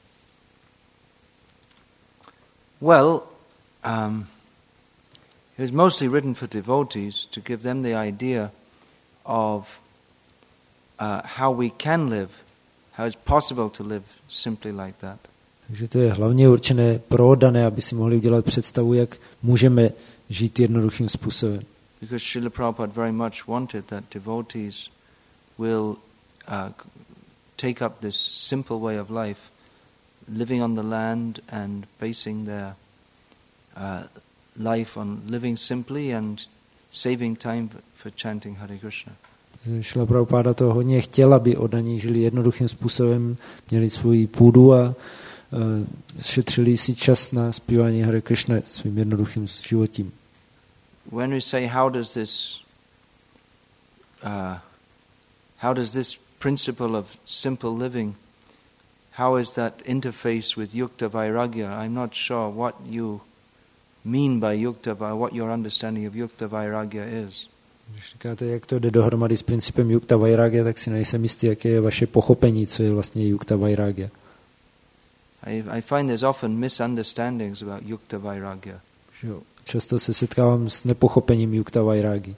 Well, um, it was mostly written for devotees to give them the idea of uh, how we can live, how it's possible to live simply like that.
Takže to je hlavně určené pro oddané, aby si mohli udělat představu, jak můžeme žít jednoduchým způsobem.
Because Srila Prabhupada very much wanted that devotees will uh, take up this simple way of life, living on the land and basing their uh, life on living simply and saving time for chanting Hare Krishna.
Srila Prabhupada to hodně chtěl, aby oddaní žili jednoduchým způsobem, měli svou půdu a uh, šetřili si čas na zpívání Hare Krishna svým jednoduchým životím.
When we say how does this uh, how does this principle of simple living, how is that interface with Yukta Vairagya? I'm not sure what you mean by Yukta Vairagya, what your understanding of Yukta Vairagya is.
Když říkáte, jak to jde dohromady s principem Yukta Vairagya, tak si nejsem jistý, jaké je vaše pochopení, co je vlastně Yukta Vairagya.
I, I find there's often misunderstandings about Yukta Vairagya.
Často se setkávám s nepochopením Yukta Vairagya.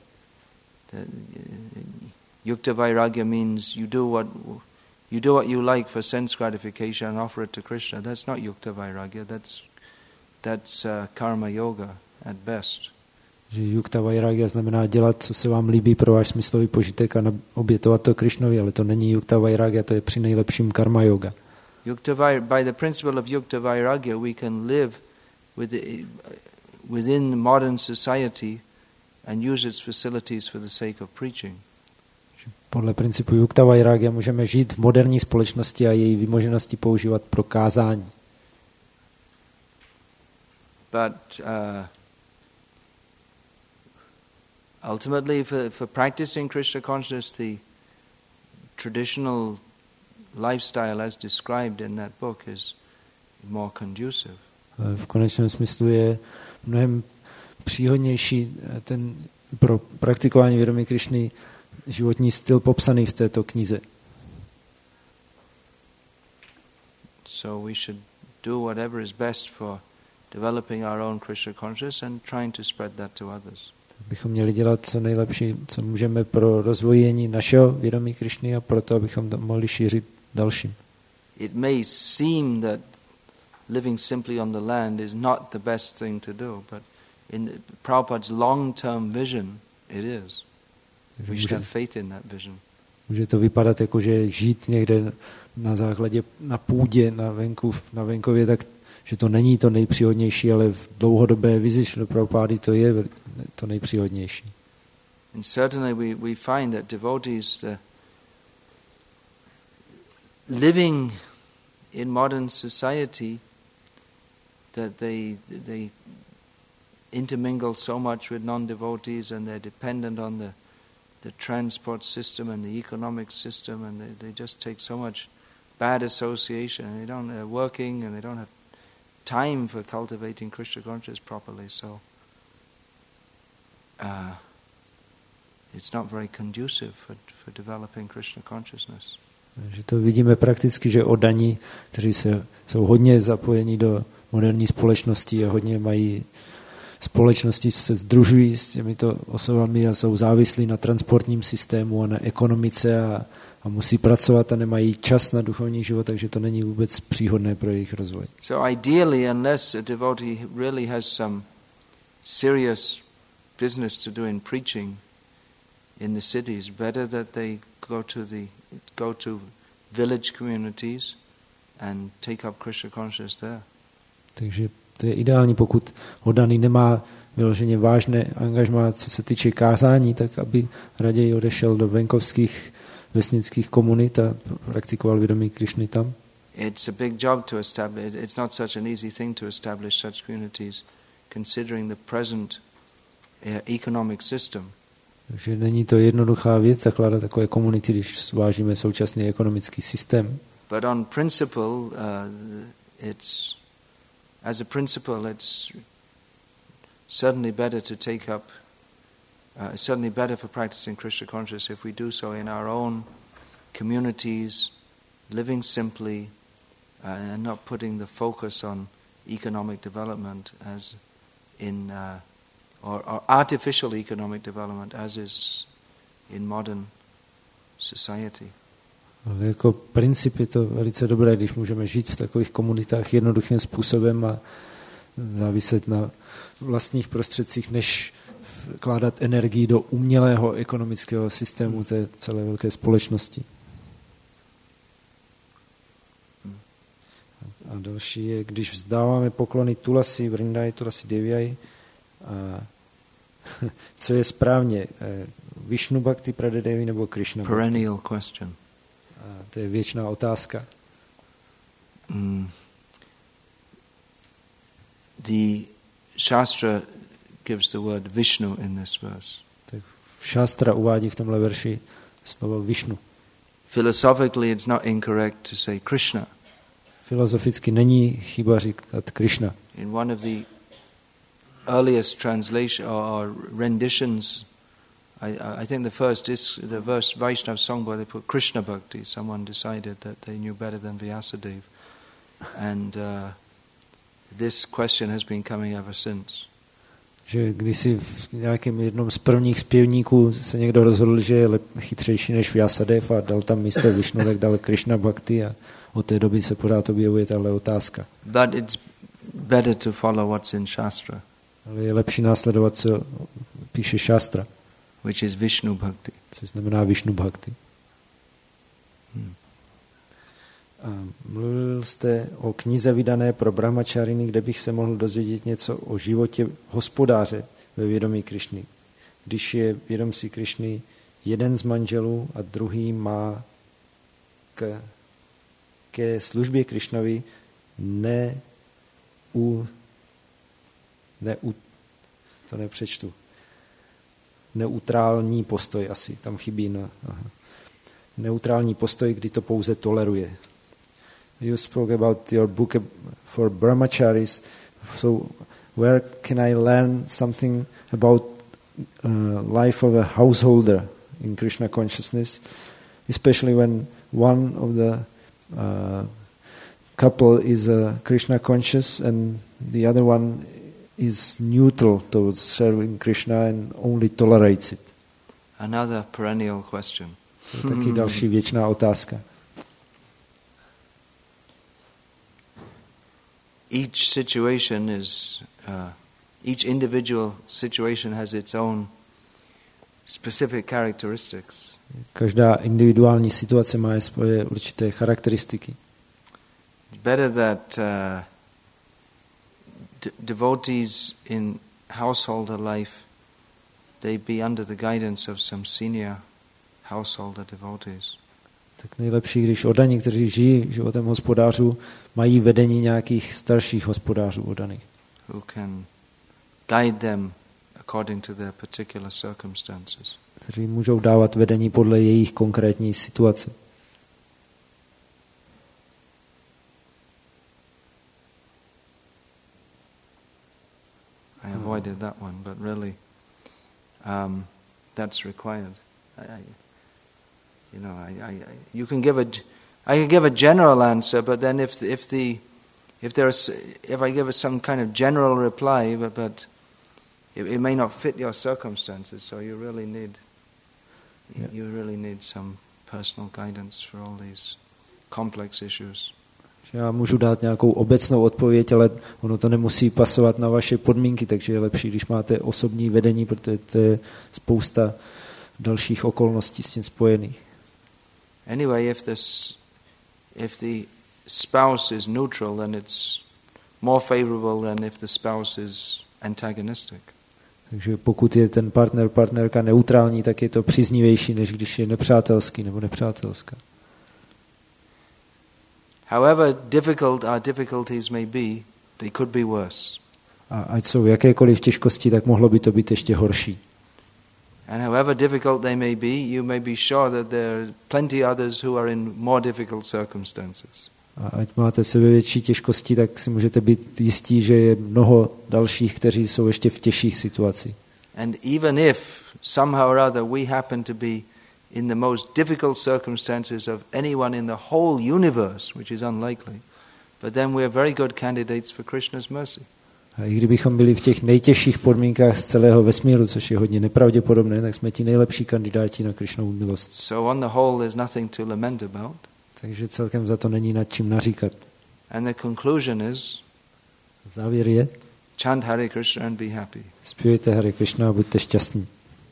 Yukta Vairagya means you do what you do what you like for sense gratification and offer it to Krishna. That's not Yukta Vairagya. That's that's uh, karma yoga at best.
Že yukta vairagya znamená dělat, co se vám líbí pro váš smyslový požitek a obětovat to Krišnovi, ale to není yukta vairagya, to je při nejlepším karma yoga.
Yukta vai, by the principle of yukta vairagya we can live within modern society and use its facilities for the sake of preaching.
Podle principu yukta vairagya můžeme žít v moderní společnosti a její vymoženosti používat pro kázání.
But uh, ultimately, for, for practicing Krishna consciousness, the traditional lifestyle as described in that book is more conducive.
V konečném smyslu je mnohem příhodnější ten pro praktikování vědomí Krišny životní styl popsaný v této knize.
So we should do whatever is best for developing our own Krishna consciousness and trying to spread that to others.
Bychom měli dělat co nejlepší, co můžeme pro rozvojení našeho vědomí Krišny a proto, abychom to mohli šířit dalším.
It may seem that living simply on the land is not the best thing to do, but in Prabhupada's long-term vision, it is. We should have faith in that vision.
Může to vypadat jako, že žít někde na základě, na půdě, na, venku, na venkově, tak že to není to nejpříhodnější, ale v dlouhodobé vizi Šrila Prabhupády to je to nejpříhodnější.
And certainly we, we find that devotees the living in modern society, that they they intermingle so much with non-devotees and they're dependent on the the transport system and the economic system, and they, they just take so much bad association, and they don't they're working and they don't have time for cultivating Krishna consciousness properly, so uh, it's not very conducive for, for developing Krishna consciousness.
Že to vidíme prakticky, že oddaní, kteří se, jsou hodně zapojení do moderní společnosti a hodně mají společnosti, se sdružují s těmito osobami a jsou závislí na transportním systému a na ekonomice a, a musí pracovat a nemají čas na duchovní život, takže to není vůbec příhodné pro jejich rozvoj.
So ideally, unless a devotee really has some serious business to do in preaching in the cities, better that they go to the go to village communities and take up Krishna consciousness there.
Takže to je ideální, pokud oddaný nemá vyloženě vážné angažmá, co se týče kázání, tak aby raději odešel do venkovských vesnických komunit a praktikoval vědomí Krišny tam.
It's a big job to establish. It's not such an easy thing to establish such communities, considering the present uh, economic system.
Takže není to jednoduchá věc zakládat takové komunity, když zvážíme současný ekonomický systém.
But on principle, uh, it's as a principle, it's certainly better to take up. Uh, it's certainly better for practicing Krishna consciousness if we do so in our own communities, living simply, uh, and not putting the focus on economic development as in. Uh, Or, or artificial economic development, as is in modern society.
Ale jako princip je to velice dobré, když můžeme žít v takových komunitách jednoduchým způsobem a záviset na vlastních prostředcích, než vkládat energii do umělého ekonomického systému té celé velké společnosti. A další je, když vzdáváme poklony Tulasi, Vrindai, Tulasi Deviai, a co je správně, Vishnu Bhakti Pradadevi nebo Krishna Bhakti?
Perennial question.
A to je věčná otázka.
Mm. The Shastra gives the word Vishnu in this verse.
Tak Shastra uvádí v tomhle verši slovo Vishnu.
Philosophically, it's not incorrect to say Krishna.
Filozoficky není chyba říkat Krishna.
In one of the earliest translation or, or renditions, I, I think the first is the verse Vaishnav Songbook, they put Krishna Bhakti. Someone decided that they knew better than Vyasadeva, and uh, this question has been coming ever since.
Že kdysi v nějakém jednom z prvních zpěvníků se někdo rozhodl, že je lep, chytřejší než Vyasadeva a dal tam místo Vishnu, tak dal Krishna Bhakti a od té doby se pořád objevuje tahle otázka.
But it's better to follow what's in Shastra.
Ale je lepší následovat, co píše šástra,
which is Vishnu Bhakti.
což znamená Vishnu Bhakti.
Hmm.
A mluvil jste o knize vydané pro brahmačariny, kde bych se mohl dozvědět něco o životě hospodáře ve vědomí Krišny. Když je vědomí Krišny jeden z manželů a druhý má k, ke službě Krišnovi ne u, ne u, to nepřečtu, neutrální postoj asi, tam chybí na, aha. neutrální postoj, kdy to pouze toleruje. You spoke about your book for brahmacharis, so where can I learn something about uh, life of a householder in Krishna consciousness, especially when one of the uh, couple is uh, Krishna conscious and the other one is neutral towards serving Krishna and only tolerates it.
Another perennial question.
To je taky další věčná otázka.
Each situation is, uh, each individual situation has its own specific characteristics.
Každá individuální situace má svoje určité charakteristiky.
It's better that uh, d- devotees in householder life, they be under the guidance of some senior householder devotees.
Tak nejlepší, když oddaní, kteří žijí životem hospodářů, mají vedení nějakých starších hospodářů oddaných.
Who can guide them according to their particular circumstances.
Kteří můžou dávat vedení podle jejich konkrétní situace.
I avoided that one, but really, um, that's required. I, I, you know, I, I, I, you can give a, I can give a general answer, but then if the, if the, if there's, if I give a, some kind of general reply, but but it, it may not fit your circumstances, so you really need,
Yeah.
you really need some personal guidance for all these complex issues.
Já můžu dát nějakou obecnou odpověď, ale ono to nemusí pasovat na vaše podmínky, takže je lepší, když máte osobní vedení, protože to je spousta dalších okolností s tím spojených.
Anyway, if this, if the spouse is neutral, then it's more favorable than if the spouse is antagonistic.
Takže pokud je ten partner, partnerka neutrální, tak je to příznivější, než když je nepřátelský nebo nepřátelská.
However difficult our difficulties may be, they could be worse.
A ať jsou jakékoliv těžkosti, tak mohlo by to být ještě horší.
And however difficult they may be, you may be sure that there are plenty others who are in more difficult circumstances.
A ať máte sebevětší těžkosti, tak si můžete být jistí, že je mnoho dalších, kteří jsou ještě v těžších situacích.
And even if somehow or other we happen to be in the most difficult circumstances of anyone in the whole universe, which is unlikely, but then we are very good candidates for Krishna's mercy.
A i kdybychom byli v těch nejtěžších podmínkách z celého vesmíru, což je hodně nepravděpodobné, tak jsme ti nejlepší kandidáti na Krishnovu milost.
So on the whole there's nothing to lament about.
Takže celkem za to není nad čím naříkat.
And the conclusion is,
Závěr je,
chant Hare Krishna and be happy.
zpívejte Hare Krishna a buďte šťastní.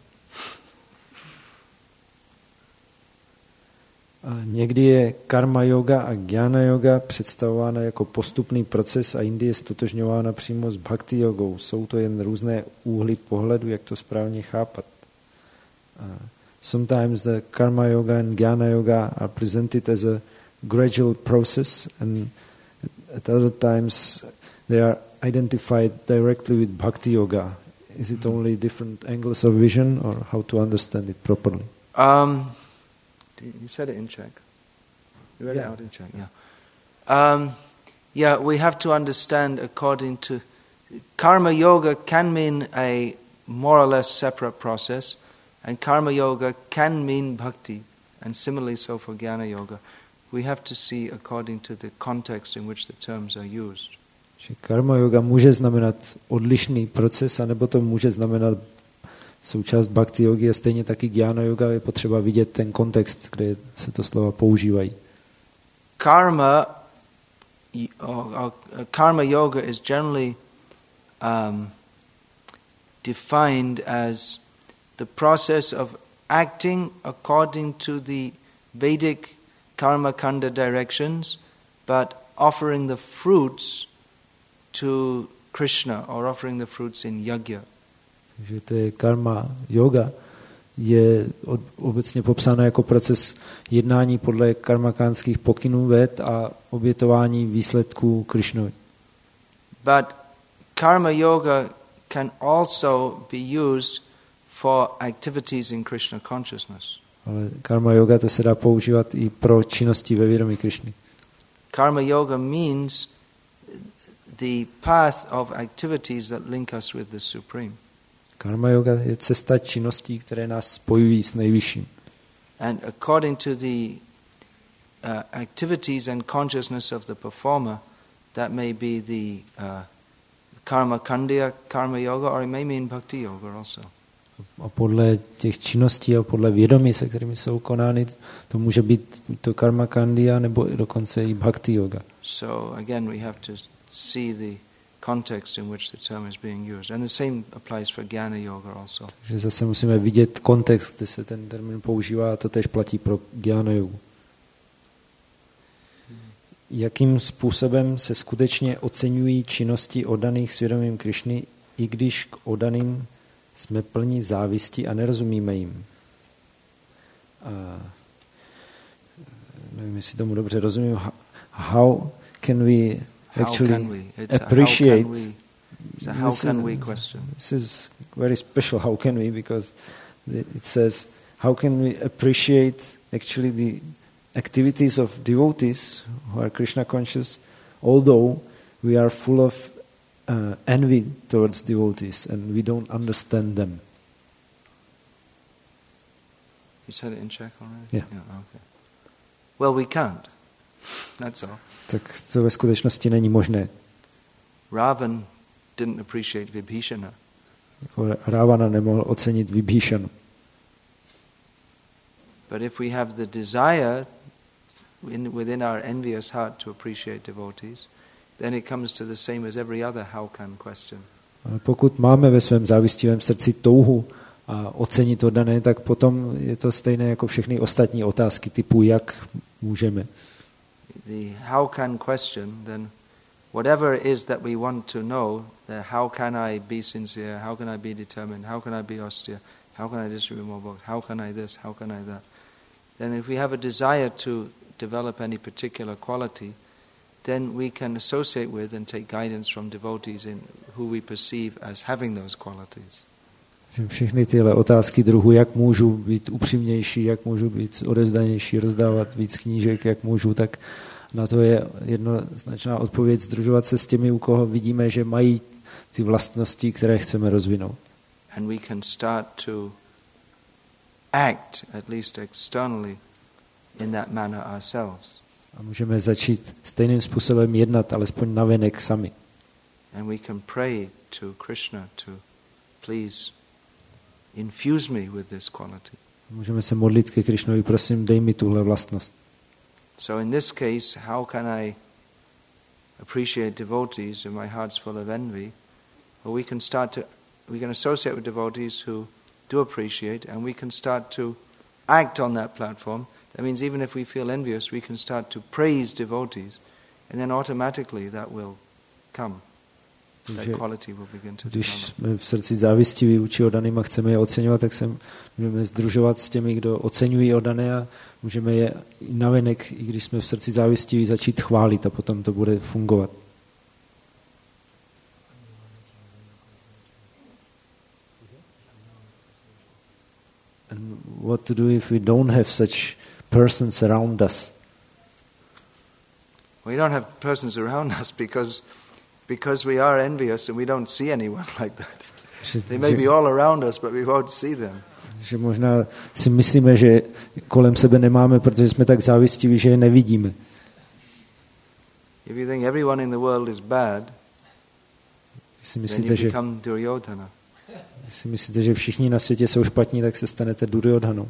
A někdy je karma yoga a jnana yoga představována jako postupný proces a jindy je stotožňována přímo s bhakti jogou. Jsou to jen různé úhly pohledu, jak to správně chápat. A sometimes the karma yoga and jnana yoga are presented as a gradual process and at other times they are identified directly with bhakti yoga. Is it only different angles of vision or how to understand it properly?
Um, you said it in Czech. You read
Yeah.
it out in Czech, yeah. Um, yeah, we have to understand according to karma yoga can mean a more or less separate process, and karma yoga can mean bhakti, and similarly so for jnana yoga. We have to see according to the context in which the terms are used.
Že karma yoga může znamenat odlišný proces, anebo to může znamenat součást bhakti yogy a stejně taky jnana yoga, je potřeba vidět ten kontext, kde se to slova používají.
Karma, or, or, karma yoga is generally um, defined as the process of acting according to the Vedic karma kanda directions, but offering the fruits to Krishna or offering the fruits in yajna.
Takže to je karma yoga, je obecně popsána jako proces jednání podle karmakánských pokynů ved a obětování výsledků Krishnovi.
But karma yoga can also be used for activities in Krishna consciousness.
Ale karma yoga to se dá používat i pro činnosti ve vědomí Krishny.
Karma yoga means the path of activities that link us with the Supreme.
Karma yoga je cesta činností, které nás spojují s nejvyšším.
And according to the uh, activities and consciousness of the performer, that may be the uh, karma kandya karma yoga, or it may mean bhakti yoga also.
A podle těch činností a podle vědomí, se kterými jsou konány, to může být to karma kandya nebo dokonce i bhakti yoga.
So again we have to see the context in which the term is being used. And the same applies for jnana yoga also.
Takže zase musíme vidět kontext, kde se ten termín používá, a to též platí pro jnana yogu. Jakým způsobem se skutečně oceňují činnosti oddaných svědomím Krišny, i když k oddaným jsme plní závisti a nerozumíme jim? A nevím, jestli tomu dobře rozumím. How can we actually
how can we? It's
appreciate?
A how can we, it's a how can we question.
This is very special. How can we? Because it says, how can we appreciate actually the activities of devotees who are Krishna conscious, although we are full of uh, envy towards devotees and we don't understand them.
You said it in Czech already?
Yeah.
yeah okay. Well, we can't. That's all.
Tak to ve skutečnosti není možné.
Ravan didn't appreciate Vibhishana.
Jako Ravana nemohl ocenit Vibhishanu.
But if we have the desire in, within our envious heart to appreciate devotees, then it comes to the same as every other how can question.
Ale pokud máme ve svém závistivém srdci touhu a ocenit oddané, tak potom je to stejné jako všechny ostatní otázky typu jak můžeme.
The how can question, then whatever it is that we want to know, the how can I be sincere, how can I be determined, how can I be austere, how can I distribute more books, how can I this, how can I that, then if we have a desire to develop any particular quality, then we can associate with and take guidance from devotees in who we perceive as having those qualities.
Všechny tyhle otázky druhu, jak můžu být upřímnější, jak můžu být odevzdanější, rozdávat víc knížek, jak můžu, tak na to je jednoznačná odpověď sdružovat se s těmi, u koho vidíme, že mají ty vlastnosti, které chceme rozvinout.
And we can start to act, at least externally, in that manner ourselves.
A můžeme začít stejným způsobem jednat, alespoň navenek sami.
And we can pray to Krishna to please infuse me with this quality.
Můžeme se modlit ke Krišnovi, prosím, dej mi tuhle vlastnost.
So in this case, how can I appreciate devotees if my heart's full of envy? Well, we can start to, we can associate with devotees who do appreciate, and we can start to act on that platform. That means even if we feel envious, we can start to praise devotees, and then automatically that will come.
Takže když jsme v srdci závistiví vůči oddaným a chceme je oceňovat, tak se můžeme sdružovat s těmi, kdo oceňují oddané a můžeme je i navenek, i když jsme v srdci závistiví, začít chválit a potom to bude fungovat. And what to do if we don't have such persons around us?
We don't have persons around us because Because we are envious and we don't see anyone like that. They may be all around us, but we won't see them.
Že možná si myslíme, že kolem sebe nemáme, protože jsme tak závistiví, že je nevidíme.
If you think everyone in the world is bad,
si myslíte,
then you become Duryodhana.
Když si myslíte, že všichni na světě jsou špatní, tak se stanete Duryodhanou.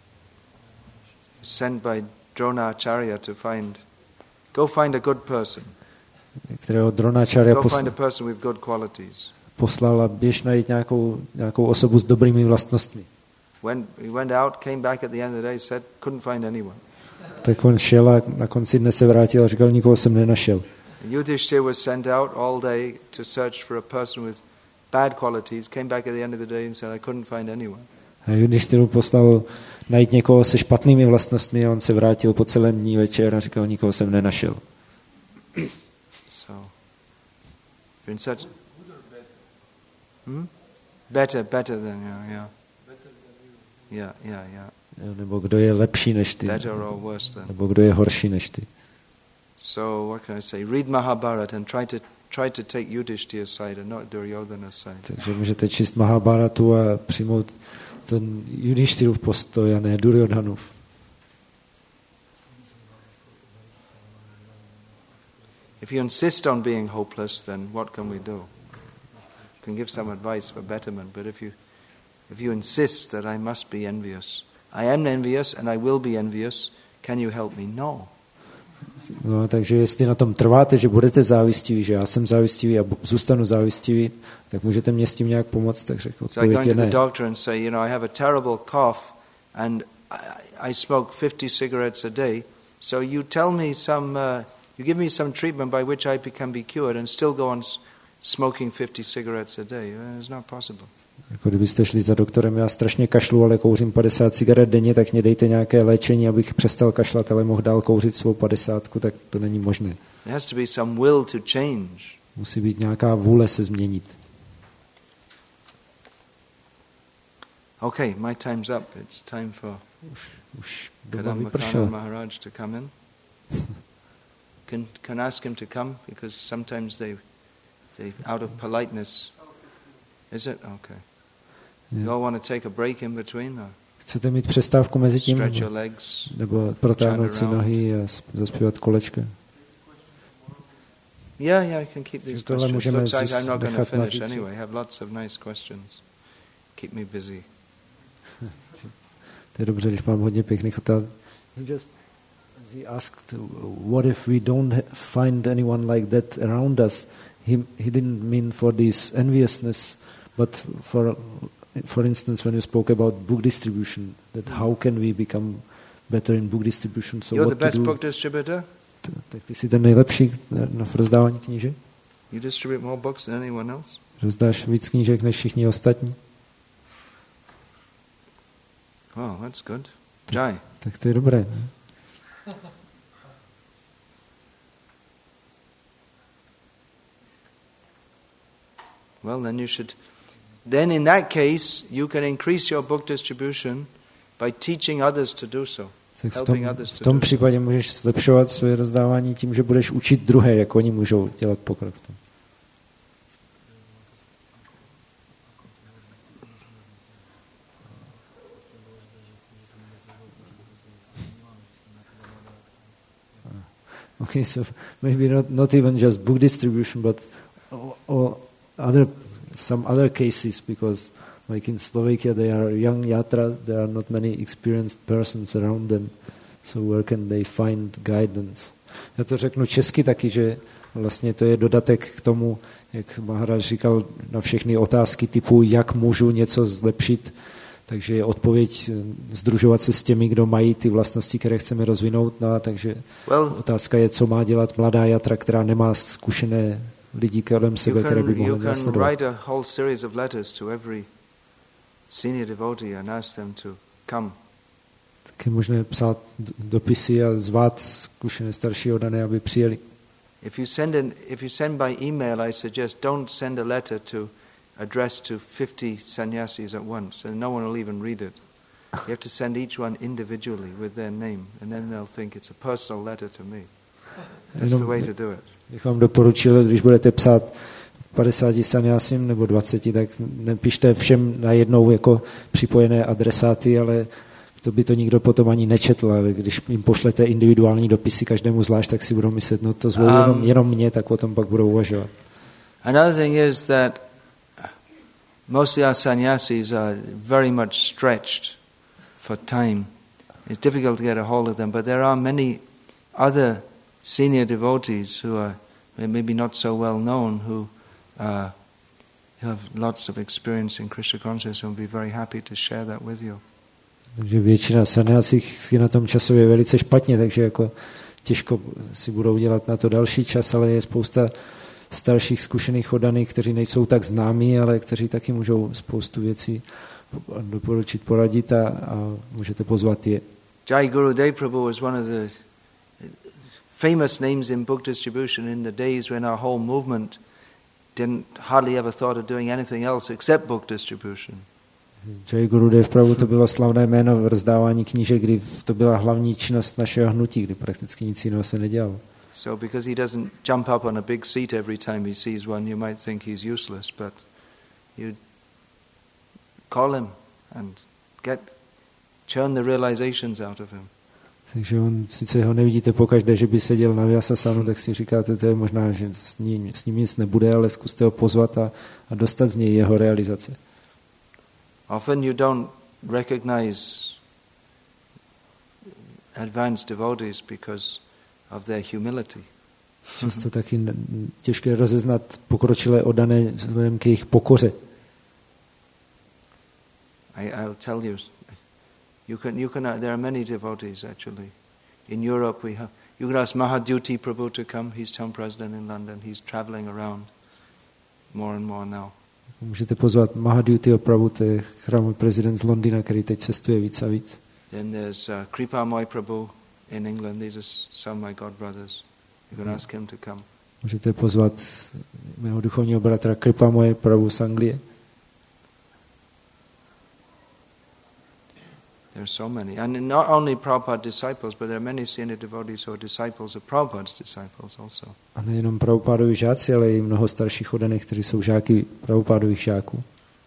Sent by Dronacharya to find, go find a good person.
Kterého Dronacharya poslal a běž najít nějakou, nějakou osobu s dobrými vlastnostmi.
When he went out, came back at the end of the day, said, couldn't find anyone.
Tak on šel a na konci dne se vrátil a říkal, nikoho jsem nenašel.
Yudhishthira was sent out all day to search for a person with bad qualities, came back at the end of the day and said, I couldn't find anyone.
A Yudhishthira poslal najít někoho se špatnými vlastnostmi a on se vrátil po celém dní večer a říkal, nikoho jsem nenašel.
So, in such hmm? better, better than you, yeah. Yeah, yeah, yeah.
Nebo kdo je lepší než ty.
Better or worse than.
Nebo kdo je horší než ty.
So what can I say? Read Mahabharata and try to try to take Yudhishthira's side and not Duryodhana's side.
Takže můžete číst Mahabharatu a přijmout ten Yudhishthirův postoj a ne Duryodhanův.
If you insist on being hopeless, then what can we do? We can give some advice for betterment, but if you if you insist that I must be envious, I am envious and I will be envious, can you help me? No.
No, takže jestli na tom trváte, že budete závistiví, že já jsem závistivý a zůstanu závistivý, tak můžete mě s tím nějak pomoct, tak řekl, odpověď je ne.
So I go to the doctor and say, you know, I have a terrible cough and I, I smoke fifty cigarettes a day, so you tell me some, uh, you give me some treatment by which I can be cured and still go on smoking fifty cigarettes a day. It's not possible.
Jako kdybyste šli za doktorem, já strašně kašlu, ale kouřím padesát cigaret denně, tak mě dejte nějaké léčení, abych přestal kašlat, ale mohl dál kouřit svou padesátku, tak to není možné.
There has to be some will to change.
Musí být nějaká vůle se změnit.
Okay, my time's up. It's time for
už, už doba
Kadamba
vypršela.
Maharaj to come in. Can can ask him to come because sometimes they they out of politeness. Is it? Okay.
Yeah.
You all want to take a break in between? Or
chcete mít přestávku mezi tím?
stretch your legs,
nebo protáhnout si nohy a zaspívat kolečka?
Yeah, yeah, I can keep these
tohle
questions.
můžeme
Looks like I'm not going to
nechat na
finish
zítřek.
anyway. I have lots of nice questions. Keep me busy.
To je dobře, když mám hodně pěkných otázek. Just as he asked, what if we don't find anyone like that around us? He he didn't mean for this enviousness, but for for instance, when you spoke about book distribution, that how can we become better in book distribution? So
You're
what
the best
to do?
book distributor?
Tak ty jsi ten nejlepší na rozdávání knížek?
You distribute more books than anyone else?
Rozdáš víc knížek než všichni ostatní?
Oh, that's good. Jai.
Tak to je dobré.
Well, then you should. Then in that case, you can increase your book distribution by teaching others to do so.
Tak v
Helping
tom,
others
v
to
tom
do
případě můžeš zlepšovat svoje rozdávání tím, že budeš učit druhé, jak oni můžou dělat pokrok v tom. Okay, so maybe not, not even just book distribution, but or, or other some other cases, because like in Slovakia they are young yatra, there are not many experienced persons around them, so where can they find guidance? Já to řeknu česky taky, že vlastně to je dodatek k tomu, jak Maharaj říkal, na všechny otázky typu, jak můžu něco zlepšit, takže je odpověď sdružovat se s těmi, kdo mají ty vlastnosti, které chceme rozvinout. No, takže well, otázka je, co má dělat mladá jatra, která nemá zkušené lidi kolem sebe, které by mohly následovat.
You can write a whole series of letters to every senior devotee and ask them to come.
Tak je možné psát dopisy a zvát zkušené starší oddané, aby přijeli.
If you send an, if you send by email, I suggest don't send a letter to addressed to fifty sannyasis at once, and no one will even read it. You have to send each one individually with their name, and then they'll think it's a personal letter to me. That's the way to do it.
Bych vám doporučil, když budete psát padesáti sannyasím nebo dvaceti, tak nepište všem najednou jako připojené adresáty, ale to by to nikdo potom ani nečetl, ale když jim pošlete individuální dopisy každému zvlášť, tak si budou myslet, no to zvou um, jenom, jenom mě, tak o tom pak budou uvažovat.
Another thing is that most of our sannyasis are very much stretched for time. It's difficult to get a hold of them, but there are many other senior devotees who are maybe not so well known, who uh, you have lots of experience in Krishna consciousness and will be very happy to share that with you.
Takže většina sannyasích je na tom časově velice špatně, takže jako těžko si budou dělat na to další čas, ale je spousta starších zkušených oddaných, kteří nejsou tak známí, ale kteří taky můžou spoustu věcí doporučit, poradit a, a můžete pozvat je.
Jai Gurudev Prabhu was one of the famous names in book distribution in the days when our whole movement didn't hardly ever thought of doing anything else except book distribution.
Jai Gurudev Prabhu to bylo slavné jméno v rozdávání knížek, kdy to byla hlavní činnost našeho hnutí, kdy prakticky nic jiného se nedělalo.
So because he doesn't jump up on a big seat every time he sees one, you might think he's useless, but you call him and get churn the realizations out of him.
Takže on, sice ho nevidíte pokaždé, že by seděl na Vyasasanu, tak si říkáte, to je možná, že s ním, s ním nic nebude, ale zkuste ho pozvat a, a dostat z něj jeho realizace.
Often you don't recognize advanced devotees because of their humility.
Často taky těžké rozeznat pokročilé oddané vzhledem k jejich pokoře.
I, I'll tell you, you can, you can, there are many devotees actually. In Europe we have, you can ask Mahadyuti Prabhu to come, he's town president in London, he's traveling around more and more now.
Můžete pozvat Mahadyutiho Prabhu, to je chrámový prezident z Londýna, který teď cestuje víc a víc.
Then there's uh, Kripamoy Prabhu in England, these are some of my god brothers. You can ask him to come.
Můžete pozvat mého duchovního bratra Kripamoye Prabhu z Anglie.
There are so many. And not only Prabhupada disciples, but there are many senior devotees who are disciples of Prabhupada's disciples also.
A nejenom Prabhupadovi žáci, ale i mnoho starších oddaných, kteří jsou žáky Prabhupadových žáků.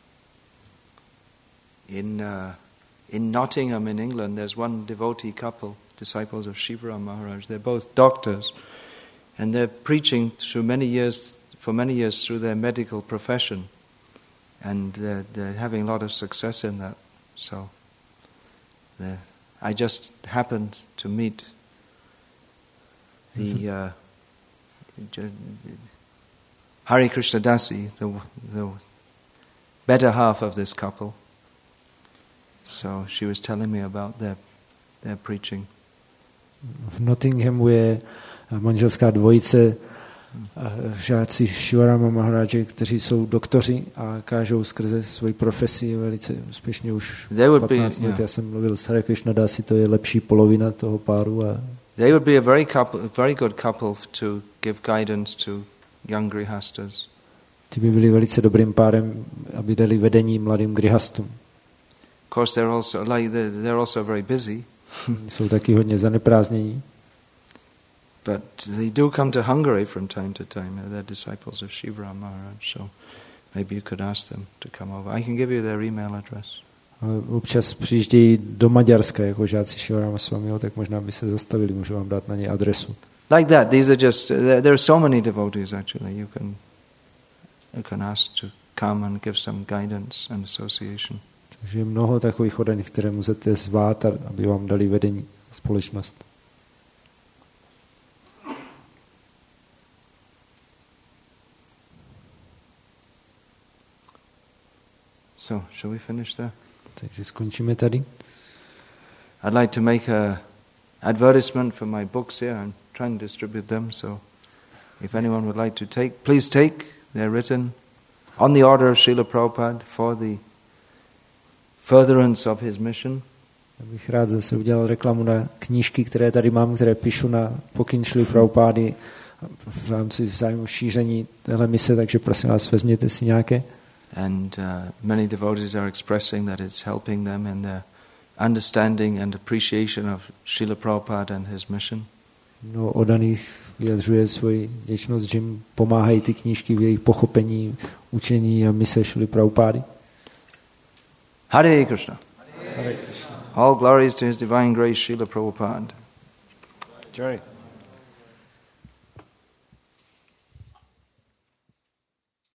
In uh, in Nottingham in England, there's one devotee couple, disciples of Shivaram Maharaj. They're both doctors, and they're preaching through many years, for many years through their medical profession, and they're, they're having a lot of success in that. So, I just happened to meet the uh, Hare Krishna Dasi, the the better half of this couple. So she was telling me about their their preaching.
V Nottinghamu je manželská dvojice, žáci Shivarama Maharaje, kteří jsou doktoři a kážou skrze svoji profesi velice úspěšně už patnáct let. Já jsem mluvil s Hare Krishna Dasi, to je lepší polovina toho páru. A
they would be a very couple, a very good couple to give guidance to young grihastas.
Ti by byli velice dobrým párem, aby dali vedení mladým grihastům.
Of course, they're also like they're, they're also very busy.
Jsou taky hodně zaneprázdnění.
But they do come to Hungary from time to time. They're disciples of Shivaram Maharaj, so maybe you could ask them to come over. I can give you their email address.
Občas přijíždějí do Maďarska jako žáci Shivarama Swamiho, tak možná by se zastavili, můžu vám dát na ně adresu.
Like that. These are just there, there are so many devotees actually. You can you can ask to come and give some guidance and association.
Takže je mnoho takových oddaných, které můžete zvát, aby vám dali vedení společnost.
So, shall we finish there?
Takže skončíme tady.
I'd like to make a advertisement for my books here. I'm trying to distribute them, so if anyone would like to take, please take. They're written on the order of Srila Prabhupada for the furtherance of his mission.
Já bych rád zase udělal reklamu na knížky, které tady mám, které píšu na pokyn Srily Prabhupády v rámci vzájemného šíření téhle mise, takže prosím vás, vezměte si nějaké.
And uh, many devotees are expressing that it's helping them in their understanding and appreciation of Srila Prabhupada and his mission.
No, oddaných vyjadřuje svoji vděčnost, že jim pomáhají ty knížky v jejich pochopení, učení a mise Srily Prabhupády.
Hare Krishna. Hare Krishna. All glories to His Divine Grace, Srila Prabhupada.
Joy.